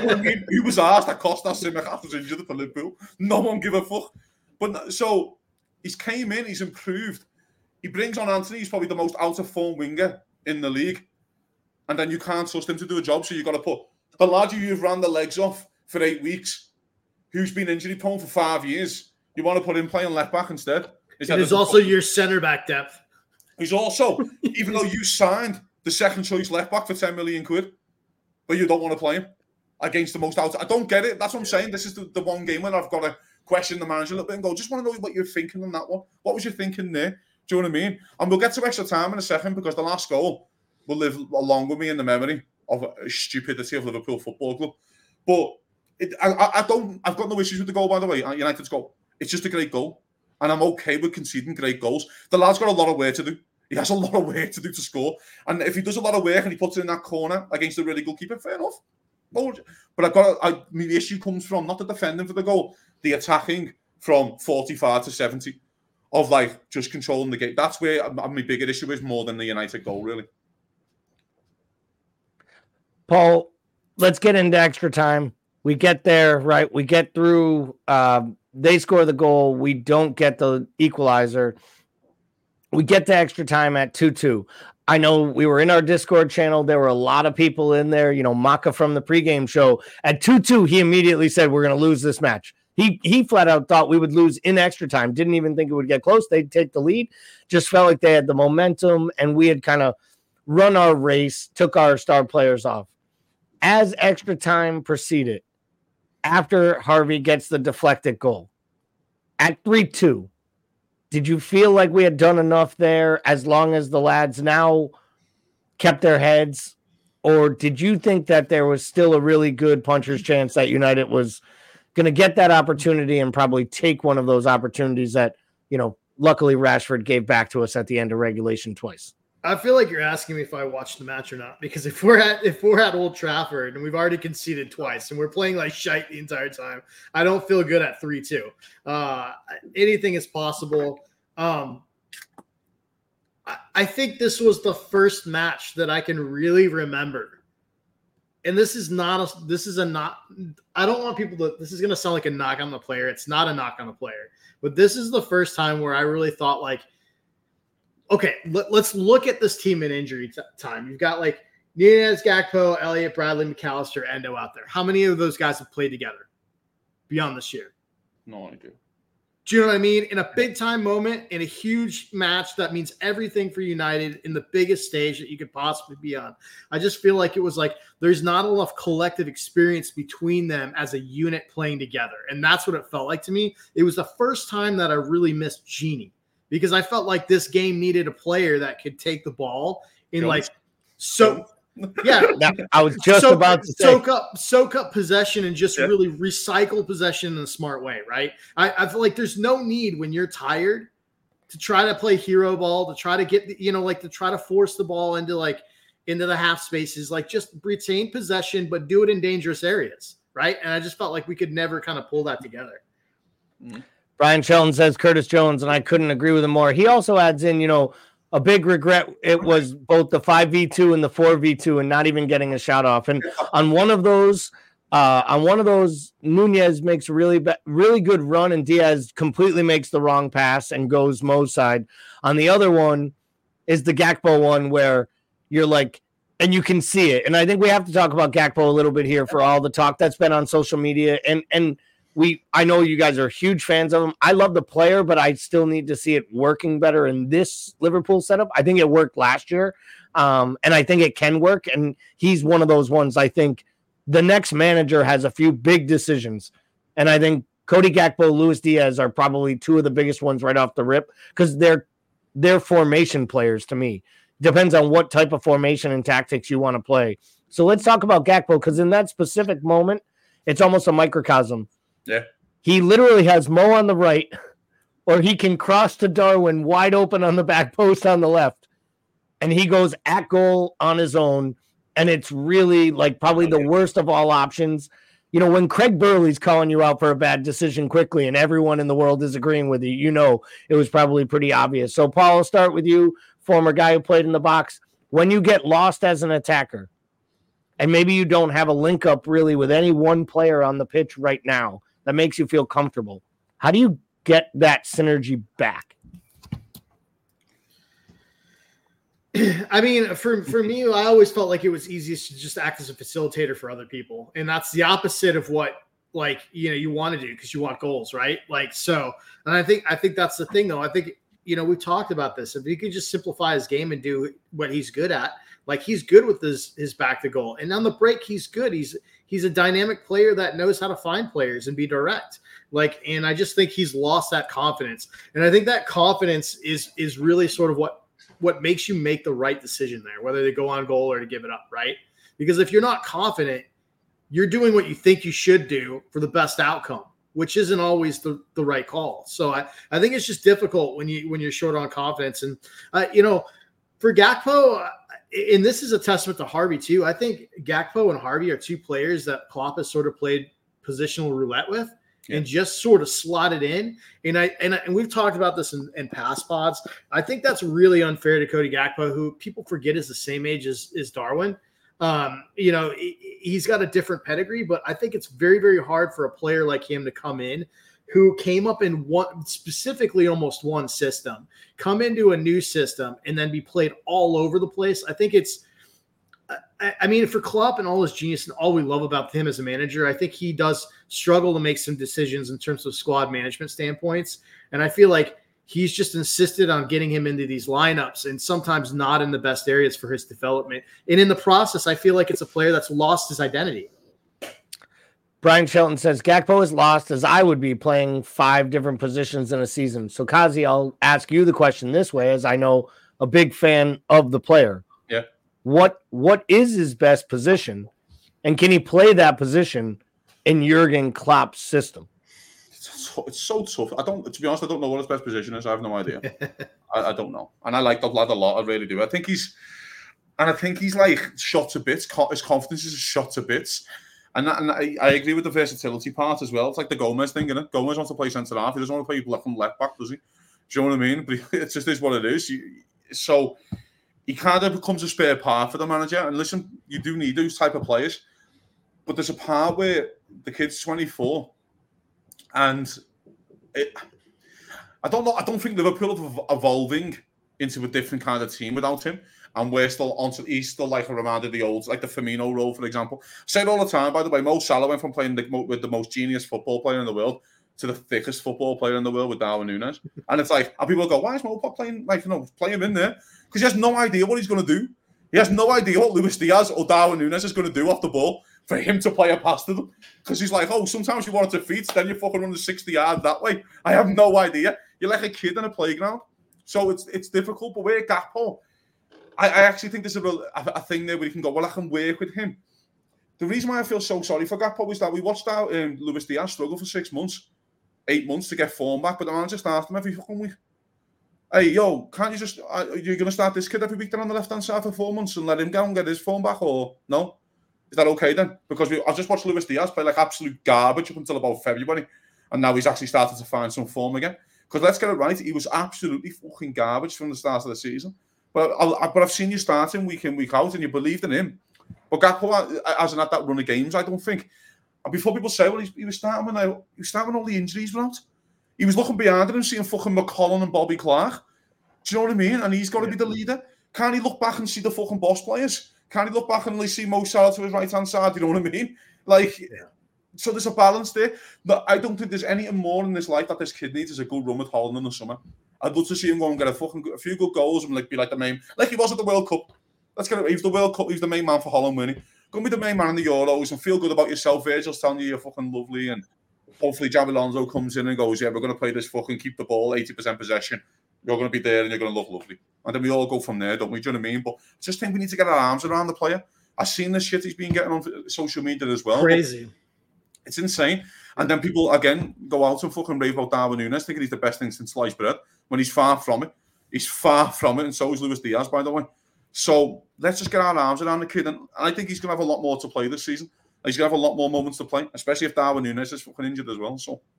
Who was asked that Costas Tsimikas was injured for Liverpool? No one give a fuck. But so he's came in, he's improved. He brings on Anthony. He's probably the most out of form winger in the league, and then you can't trust him to do a job. So you got to put the lad you've ran the legs off for eight weeks, who's been injury prone for five years. You want to put him playing left back instead. It is also your centre back depth. He's also, even though you signed the second choice left back for ten million quid. But you don't want to play him against the most out. I don't get it. That's what I'm saying. This is the, the one game when I've got to question the manager a little bit and go, just want to know what you're thinking on that one. What was you thinking there? Do you know what I mean? And we'll get to extra time in a second, because the last goal will live along with me in the memory of a stupidity of Liverpool Football Club. But it, I, I don't. I've got no issues with the goal, by the way. United's goal. It's just a great goal, and I'm okay with conceding great goals. The lad's got a lot of work to do. He has a lot of work to do to score. And if he does a lot of work and he puts it in that corner against a really good keeper, fair enough. But I've got, I mean, the issue comes from not the defending for the goal, the attacking from forty-five to seventy of like just controlling the game. That's where my bigger issue is, more than the United goal, really. Paul, let's get into extra time. We get there, right? We get through. Um, they score the goal. We don't get the equalizer. We get to extra time at two two. I know we were in our Discord channel. There were a lot of people in there. You know, Maka from the pregame show at two two, he immediately said, we're going to lose this match. He he flat out thought we would lose in extra time. Didn't even think it would get close. They'd take the lead. Just felt like they had the momentum, and we had kind of run our race, took our star players off. As extra time proceeded, after Harvey gets the deflected goal, at three two, did you feel like we had done enough there as long as the lads now kept their heads? Or did you think that there was still a really good puncher's chance that United was going to get that opportunity and probably take one of those opportunities that, you know, luckily Rashford gave back to us at the end of regulation twice? I feel like you're asking me if I watched the match or not, because if we're at if we're at Old Trafford and we've already conceded twice and we're playing like shite the entire time, I don't feel good at three two. Uh, anything is possible. Um, I, I think this was the first match that I can really remember. And this is not a this is a not I don't want people to this is gonna sound like a knock on the player. It's not a knock on the player, but this is the first time where I really thought like, okay, let, let's look at this team in injury t- time. You've got like Nunez, Gakpo, Elliott, Bradley, McAllister, Endo out there. How many of those guys have played together beyond this year? No idea. Do you know what I mean? In a big-time moment, in a huge match that means everything for United in the biggest stage that you could possibly be on. I just feel like it was like there's not enough collective experience between them as a unit playing together. And that's what it felt like to me. It was the first time that I really missed Genie, because I felt like this game needed a player that could take the ball in Jones. like so yeah. Now, I was just soak, about to say, soak up soak up possession and just Yeah. really recycle possession in a smart way, right? I, I feel like there's no need when you're tired to try to play hero ball, to try to get the, you know, like to try to force the ball into like into the half spaces, like just retain possession, but do it in dangerous areas, right? And I just felt like we could never kind of pull that together. Brian Shelton says Curtis Jones, and I couldn't agree with him more. He also adds in, you know, a big regret. It was both the five v two and the four v two and not even getting a shot off. And on one of those, uh, on one of those, Nunez makes a really, be- really good run, and Diaz completely makes the wrong pass and goes Mo's side. On the other one is the Gakpo one where you're like, and you can see it. And I think we have to talk about Gakpo a little bit here for all the talk that's been on social media. And, and, We, I know you guys are huge fans of him. I love the player, but I still need to see it working better in this Liverpool setup. I think it worked last year, um, and I think it can work. And he's one of those ones. I think the next manager has a few big decisions, and I think Cody Gakpo, Luis Diaz are probably two of the biggest ones right off the rip, because they're they're formation players to me. Depends on what type of formation and tactics you want to play. So let's talk about Gakpo, because in that specific moment, it's almost a microcosm. Yeah. He literally has Mo on the right, or he can cross to Darwin wide open on the back post on the left, and he goes at goal on his own, and it's really like probably the worst of all options. You know, when Craig Burley's calling you out for a bad decision quickly and everyone in the world is agreeing with you, you know it was probably pretty obvious. So, Paul, I'll start with you, former guy who played in the box. When you get lost as an attacker, and maybe you don't have a link up really with any one player on the pitch right now that makes you feel comfortable, how do you get that synergy back? I mean, for, for me, I always felt like it was easiest to just act as a facilitator for other people. And that's the opposite of what, like, you know, you want to do, because you want goals, right? Like, so, and I think, I think that's the thing though. I think, you know, we talked about this. If he could just simplify his game and do what he's good at, like he's good with his, his back to goal. And on the break, he's good. He's, he's a dynamic player that knows how to find players and be direct. Like, and I just think he's lost that confidence. And I think that confidence is, is really sort of what, what makes you make the right decision there, whether they go on goal or to give it up. Right. Because if you're not confident, you're doing what you think you should do for the best outcome, which isn't always the, the right call. So I, I think it's just difficult when you, when you're short on confidence. And, uh, you know, for Gakpo, and this is a testament to Harvey too. I think Gakpo and Harvey are two players that Klopp has sort of played positional roulette with, yeah, and just sort of slotted in. And I and, I, and we've talked about this in, in past pods. I think that's really unfair to Cody Gakpo, who people forget is the same age as, as Darwin. Um, you know, he, he's got a different pedigree, but I think it's very, very hard for a player like him to come in who came up in one specifically almost one system, come into a new system and then be played all over the place. I think it's, I, I mean, for Klopp and all his genius and all we love about him as a manager, I think he does struggle to make some decisions in terms of squad management standpoints. And I feel like he's just insisted on getting him into these lineups and sometimes not in the best areas for his development. And in the process, I feel like it's a player that's lost his identity. Brian Shelton says, Gakpo is lost as I would be playing five different positions in a season. So, Kazi, I'll ask you the question this way, as I know a big fan of the player. Yeah. What What is his best position? And can he play that position in Jurgen Klopp's system? It's so tough. I don't, to be honest, I don't know what his best position is. I have no idea. I, I don't know. And I like the lad a lot. I really do. I think he's, and I think he's like shot to bits. His confidence is shot to bits. And, that, and I, I agree with the versatility part as well. It's like the Gomez thing, isn't it? Gomez wants to play centre half. He doesn't want to play left from left back, does he? Do you know what I mean? But he, it just is what it is. You, so he kind of becomes a spare part for the manager. And listen, you do need those type of players. But there's a part where the kid's twenty-four. And it, I don't know. I don't think Liverpool are evolving into a different kind of team without him. And we're still on to, he's still like a reminder of the old, like the Firmino role, for example. I say it all the time, by the way, Mo Salah went from playing the, with the most genius football player in the world to the thickest football player in the world with Darwin Núñez. And it's like, and people go, why is Mo playing, like, you know, play him in there? Because he has no idea what he's going to do. He has no idea what Luis Diaz or Darwin Núñez is going to do off the ball for him to play a pass to them. Because he's like, oh, sometimes you want it to feet, then you fucking run the sixty yards that way. I have no idea. You're like a kid in a playground. So it's it's difficult. But where Gakpo, I, I actually think there's a, real, a, a thing there where you can go, well, I can work with him. The reason why I feel so sorry for Gakpo is that we watched out um, Luis Diaz struggle for six months, eight months to get form back, but the manager starts him every fucking week. Hey, yo, can't you just, uh, you're going to start this kid every week then on the left-hand side for four months and let him go and get his form back, or no? Is that okay then? Because we, I just watched Luis Diaz play like absolute garbage up until about February, and now he's actually started to find some form again. Because let's get it right, he was absolutely fucking garbage from the start of the season. But, I, but I've seen you starting week in, week out, and you believed in him. But Gakpo hasn't had that run of games, I don't think. And before people say, well, he, he was starting when I, he was starting when all the injuries were out. He was looking behind him, seeing fucking McCollum and Bobby Clark. Do you know what I mean? And he's got to be the leader. Can't he look back and see the fucking boss players? Can't he look back and only see Mo Salah to his right-hand side? You know what I mean? Like, yeah. So there's a balance there. But I don't think there's anything more in this life that this kid needs is a good run with Holland in the summer. I'd love to see him go and get a fucking a few good goals and like be like the main, like he was at the World Cup. Let's get it. He was the World Cup. He was the main man for Holland, winning. Go and be the main man in the Euros and feel good about yourself. Virgil's telling you you're fucking lovely, and hopefully Xabi Alonso comes in and goes, yeah, we're going to play this fucking keep the ball, eighty percent possession. You're going to be there and you're going to look lovely. And then we all go from there, don't we? Do you know what I mean? But I just think we need to get our arms around the player. I've seen this shit he's been getting on social media as well. Crazy. It's insane. And then people, again, go out and fucking rave about Darwin Núñez, thinking he's the best thing since sliced bread, when he's far from it. He's far from it, and so is Luis Diaz, by the way. So let's just get our arms around the kid. And I think he's going to have a lot more to play this season. He's going to have a lot more moments to play, especially if Darwin Núñez is fucking injured as well. So.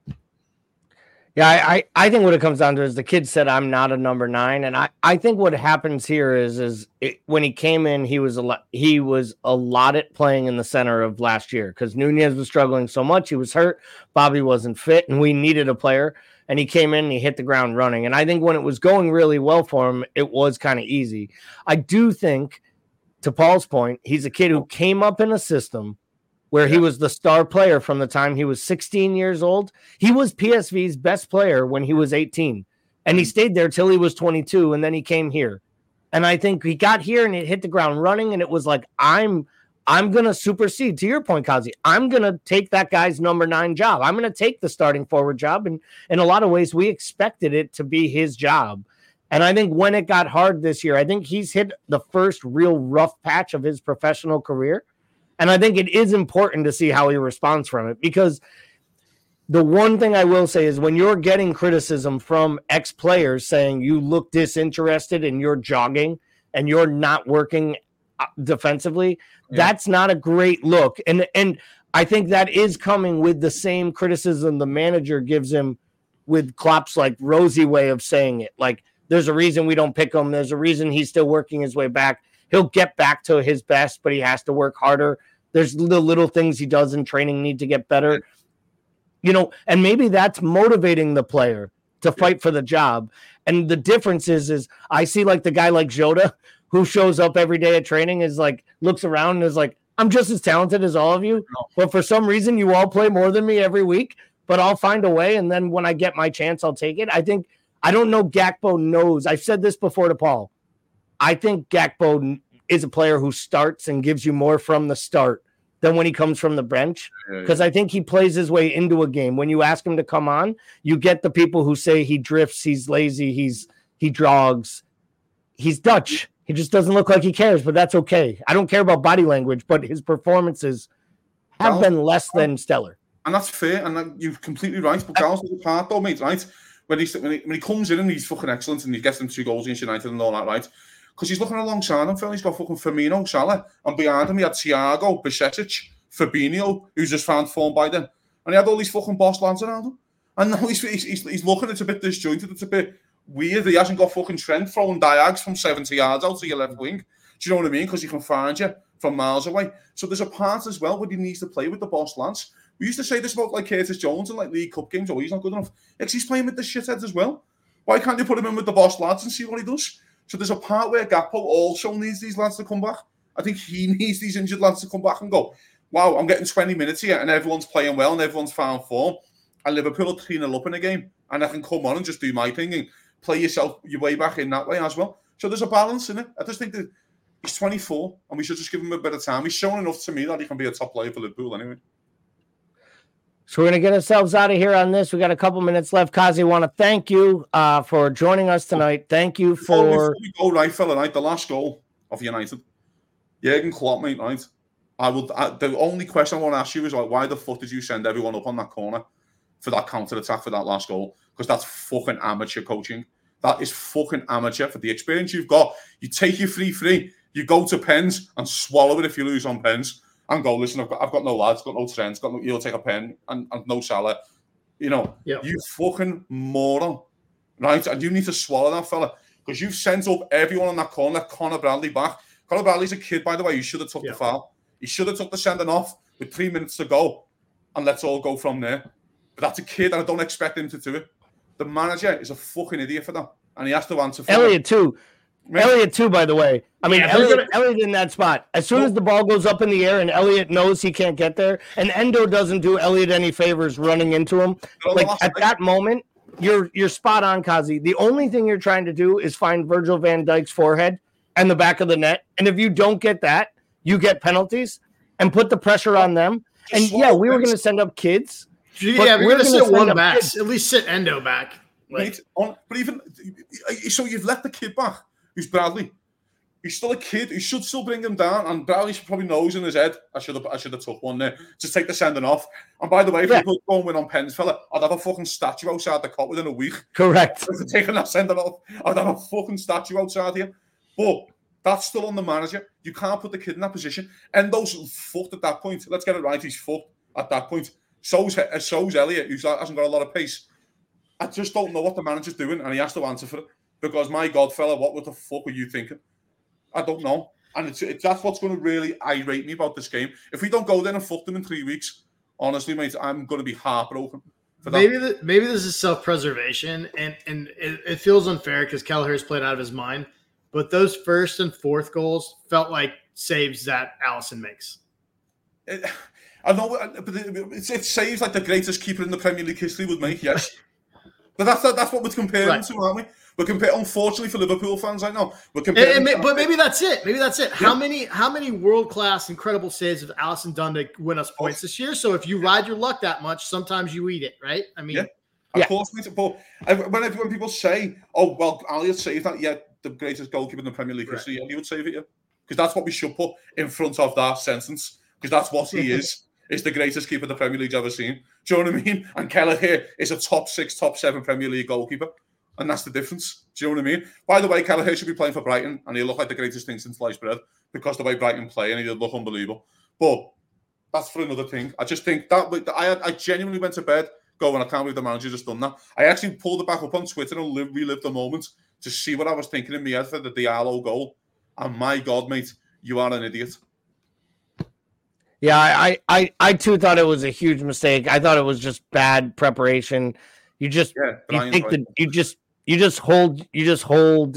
Yeah, I, I think what it comes down to is the kid said, I'm not a number nine. And I, I think what happens here is is it, when he came in, he was a he was allotted playing in the center of last year because Núñez was struggling so much. He was hurt. Bobby wasn't fit, and we needed a player. And he came in and he hit the ground running. And I think when it was going really well for him, it was kind of easy. I do think, to Paul's point, he's a kid who came up in a system where he was the star player from the time he was sixteen years old. He was P S V's best player when he was eighteen. And he stayed there till he was twenty-two, and then he came here. And I think he got here and it hit the ground running, and it was like, I'm I'm going to supersede. To your point, Kazi, I'm going to take that guy's number nine job. I'm going to take the starting forward job. And in a lot of ways, we expected it to be his job. And I think when it got hard this year, I think he's hit the first real rough patch of his professional career. And I think it is important to see how he responds from it, because the one thing I will say is when you're getting criticism from ex-players saying you look disinterested and you're jogging and you're not working defensively, yeah. That's not a great look. And, and I think that is coming with the same criticism the manager gives him with Klopp's like rosy way of saying it. Like, there's a reason we don't pick him. There's a reason he's still working his way back. He'll get back to his best, but he has to work harder. There's the little things he does in training need to get better. you know, and maybe that's motivating the player to fight for the job. And the difference is, is I see like the guy like Jota who shows up every day at training is like, looks around and is like, I'm just as talented as all of you, but for some reason you all play more than me every week, but I'll find a way. And then when I get my chance, I'll take it. I think, I don't know, Gakpo knows. I've said this before to Paul. I think Gakpo is a player who starts and gives you more from the start than when he comes from the bench, because yeah, yeah. I think he plays his way into a game. When you ask him to come on, you get the people who say he drifts, he's lazy, he's he jogs, he's Dutch. He just doesn't look like he cares, but that's okay. I don't care about body language, but his performances have Gal, been less than stellar. And that's fair, and that, you're completely right. But Gal's a part, though, mate, right? When he, when, he, when he comes in and he's fucking excellent and he gets them two goals against United and all that, right? Because he's looking alongside him, Phil. He's got fucking Firmino, Salah, and behind him he had Thiago, Bajcetic, Fabinho, who's just found form by then. And he had all these fucking boss lads around him. And now he's, he's, he's looking, it's a bit disjointed, it's a bit weird. He hasn't got fucking Trent throwing diags from seventy yards out to your left wing. Do you know what I mean? Because he can find you from miles away. So there's a part as well where he needs to play with the boss lads. We used to say this about like Curtis Jones and like League Cup games. Oh, he's not good enough. Because he's playing with the shitheads as well. Why can't you put him in with the boss lads and see what he does? So there's a part where Gakpo also needs these lads to come back. I think he needs these injured lads to come back and go, wow, I'm getting twenty minutes here and everyone's playing well and everyone's found form. And Liverpool are three nil up in a game. And I can come on and just do my thing and play yourself your way back in that way as well. So there's a balance in it. I just think that he's twenty-four and we should just give him a bit of time. He's shown enough to me that he can be a top player for Liverpool anyway. So we're going to get ourselves out of here on this. We got a couple minutes left. Kazi, I want to thank you uh, for joining us tonight. Thank you for... Before we go, right, fella, right, the last goal of United. Jurgen Klopp, mate, right? I would. I, the only question I want to ask you is, like, why the fuck did you send everyone up on that corner for that counter-attack for that last goal? Because that's fucking amateur coaching. That is fucking amateur. For the experience you've got, you take your free free, you go to pens and swallow it if you lose on pens. And go, listen, I've got, I've got no lads, got no Trent, got no, you'll take a pen and, and no Salah. You know, yep. You fucking moron, right? And you need to swallow that, fella, because you've sent up everyone on that corner, Connor Bradley back. Connor Bradley's a kid, by the way. You should have took yep. the foul. You should have took the sending off with three minutes to go, and let's all go from there. But that's a kid, and I don't expect him to do it. The manager is a fucking idiot for that, and he has to answer for Elliot it. too. Right. Elliot too, by the way. I mean, yeah, Elliot, gonna... Elliot in that spot. As soon as the ball goes up in the air and Elliot knows he can't get there, and Endo doesn't do Elliot any favors running into him. Like at that moment, you're you're spot on, Kazi. The only thing you're trying to do is find Virgil van Dijk's forehead and the back of the net. And if you don't get that, you get penalties and put the pressure on them. And yeah, we were going to send up kids. Yeah, we're going to sit one back. Kids. At least sit Endo back. Like, right. On, but even so, you've let the kid back. Who's Bradley? He's still a kid. He should still bring him down. And Bradley probably knows in his head, I should have I should have took one there. Just take the sending off. And by the way, if yeah. people go and win on pens, fella, I'd have a fucking statue outside the cop within a week. Correct. For taking that sending off, I'd have a fucking statue outside here. But that's still on the manager. You can't put the kid in that position. Endo's fucked at that point. Let's get it right. He's fucked at that point. So's, so's Elliot, who hasn't got a lot of pace. I just don't know what the manager's doing, and he has to answer for it. Because, my God, fella, what the fuck were you thinking? I don't know. And it's, it's that's what's going to really irate me about this game. If we don't go there and fuck them in three weeks, honestly, mate, I'm going to be heartbroken for that. Maybe the, maybe this is self-preservation, and, and it, it feels unfair because Kelleher's played out of his mind. But those first and fourth goals felt like saves that Alisson makes. It, I know, but it, it, it saves like the greatest keeper in the Premier League history would make, yes. But that's that's what we're comparing right. to, aren't we? We're comparing, unfortunately for Liverpool fans, I know. We're comparing. And, and, but maybe that's it. Maybe that's it. Yeah. How many how many world class, incredible saves have Alisson done to win us points this year? So if you ride your luck that much, sometimes you eat it, right? I mean, yeah, of yeah. course. But when when people say, "Oh, well, Elliot saved that," yeah, the greatest goalkeeper in the Premier League history, yeah, he would save it, yeah, because that's what we should put in front of that sentence, because that's what he is. Is the greatest keeper the Premier League's ever seen. Do you know what I mean? And Kelleher is a top six, top seven Premier League goalkeeper. And that's the difference. Do you know what I mean? By the way, Kelleher should be playing for Brighton, and he'll look like the greatest thing since sliced bread because the way Brighton play, and he'll look unbelievable. But that's for another thing. I just think that I I genuinely went to bed going, I can't believe the manager just done that. I actually pulled it back up on Twitter and live, relived the moment to see what I was thinking in my head for the Diallo goal. And my God, mate, you are an idiot. Yeah, I, I, I too thought it was a huge mistake. I thought it was just bad preparation. You just, Yeah, you take the, you just, you just hold, you just hold,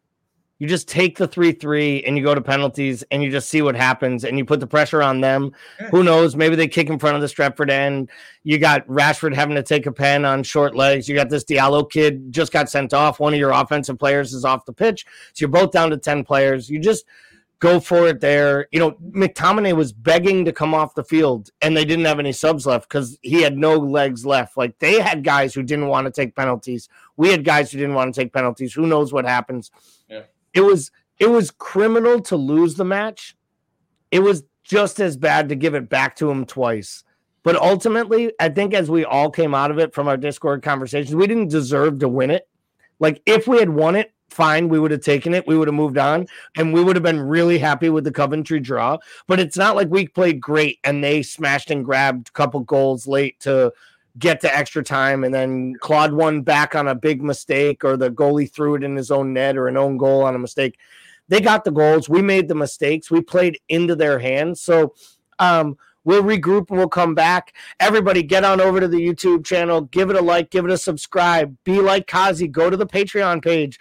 you just take the three three and you go to penalties and you just see what happens and you put the pressure on them. Yeah. Who knows? Maybe they kick in front of the Stretford end. You got Rashford having to take a pen on short legs. You got this Diallo kid just got sent off. One of your offensive players is off the pitch. So you're both down to ten players. You just go for it there. You know, McTominay was begging to come off the field and they didn't have any subs left because he had no legs left. Like they had guys who didn't want to take penalties. We had guys who didn't want to take penalties. Who knows what happens? Yeah. It was it was criminal to lose the match. It was just as bad to give it back to him twice. But ultimately, I think as we all came out of it from our Discord conversations, we didn't deserve to win it. Like if we had won it, fine, we would have taken it. We would have moved on and we would have been really happy with the Coventry draw. But it's not like we played great and they smashed and grabbed a couple goals late to get to extra time and then clawed one back on a big mistake or the goalie threw it in his own net or an own goal on a mistake. They got the goals. We made the mistakes. We played into their hands. So um, we'll regroup and we'll come back. Everybody get on over to the YouTube channel. Give it a like. Give it a subscribe. Be like Kazi. Go to the Patreon page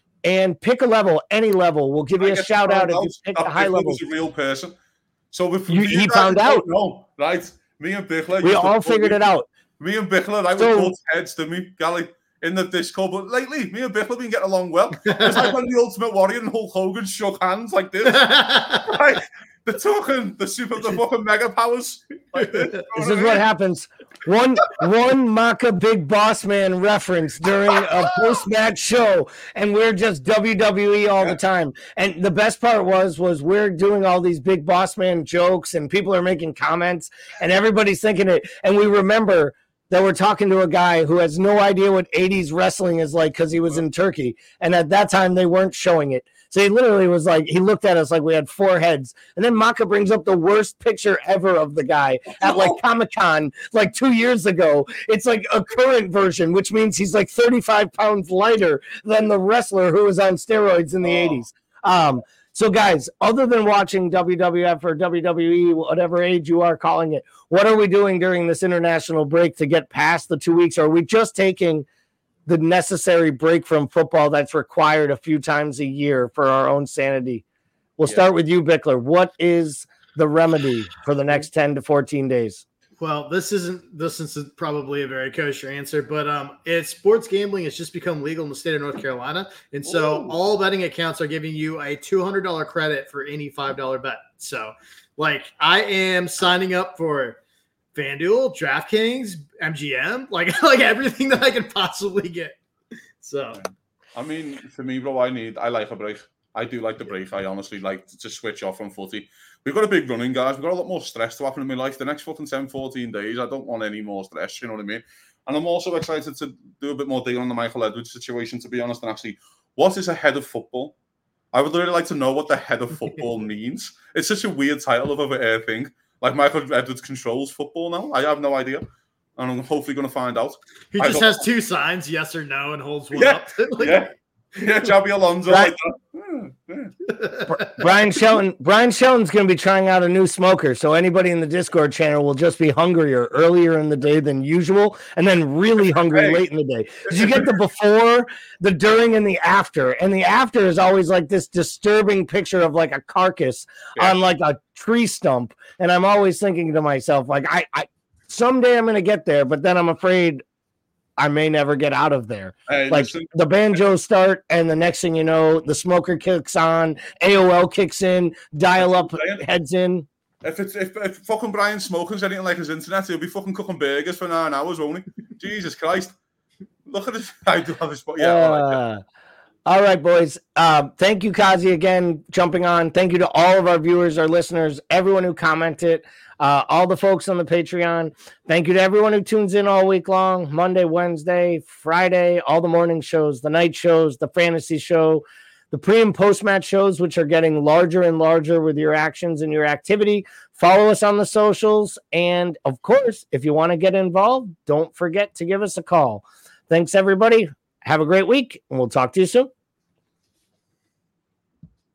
and pick a level, any level. We'll give you I a guess shout out if out you pick that the high Bickler level. was a real person. So if You- you he guys found don't out. know, right? Me and Bickler. We used to all bully- figured it out. Me and Bickler, I So- would butt heads to me, Gally, in the Discord. But lately, me and Bickler been getting along well. It's like when the Ultimate Warrior and Hulk Hogan shook hands like this. Like, they're talking the super, the fucking mega powers. Like this. This is what happens. One one Maka Big Boss Man reference during a post-match show, and we're just W W E all the time. And the best part was, was we're doing all these Big Boss Man jokes, and people are making comments, and everybody's thinking it. And we remember that we're talking to a guy who has no idea what eighties wrestling is like because he was in Turkey. And at that time, they weren't showing it. So he literally was like, he looked at us like we had four heads. And then Maka brings up the worst picture ever of the guy at like Comic-Con like two years ago. It's like a current version, which means he's like thirty-five pounds lighter than the wrestler who was on steroids in the Oh. eighties. Um, so guys, other than watching W W F or W W E, whatever age you are calling it, what are we doing during this international break to get past the two weeks? Or are we just taking the necessary break from football that's required a few times a year for our own sanity? We'll Yeah. start with you, Bickler. What is the remedy for the next ten to fourteen days? Well, this isn't this is probably a very kosher answer, but um, it's sports gambling has just become legal in the state of North Carolina, and so Ooh. all betting accounts are giving you a two hundred dollar credit for any five dollar bet. So, like, I am signing up for FanDuel, DraftKings, M G M, like like everything that I can possibly get. So, I mean, for me, bro, I need, I like a break. I do like the break. I honestly like to just switch off from footy. We've got a big running, guys. We've got a lot more stress to happen in my life. The next fucking ten, fourteen days, I don't want any more stress, you know what I mean? And I'm also excited to do a bit more digging on the Michael Edwards situation, to be honest, and actually, what is a head of football? I would really like to know what the head of football means. It's such a weird title of a uh, thing. Like Michael Edwards controls football now. I have no idea. And I'm hopefully going to find out. he I just don't- has two signs, yes or no, and holds one Yeah, up. Like, Yeah. Yeah, Javi Alonso. Right. Like that. Hmm, yeah. Brian Shelton. Brian Shelton's going to be trying out a new smoker, so anybody in the Discord channel will just be hungrier earlier in the day than usual, and then really hungry Hey. late in the day. Because you get the before, the during, and the after, and the after is always like this disturbing picture of like a carcass Yeah. on like a tree stump, and I'm always thinking to myself, like, I, I someday I'm going to get there, but then I'm afraid I may never get out of there. Hey, Like listen, the banjos start, and the next thing you know, the smoker kicks on, A O L kicks in, dial up heads in. if it's if, if fucking Brian Smoking's anything like his internet, he'll be fucking cooking burgers for nine hours, won't he? Jesus Christ. Look at this. I do have this, but yeah. I like it. Uh, all right, boys. Um, thank you, Kazi, again, jumping on. Thank you to all of our viewers, our listeners, everyone who commented, uh, all the folks on the Patreon. Thank you to everyone who tunes in all week long, Monday, Wednesday, Friday, all the morning shows, the night shows, the fantasy show, the pre and post match shows, which are getting larger and larger with your actions and your activity. Follow us on the socials. And of course, if you want to get involved, don't forget to give us a call. Thanks, everybody. Have a great week, and we'll talk to you soon.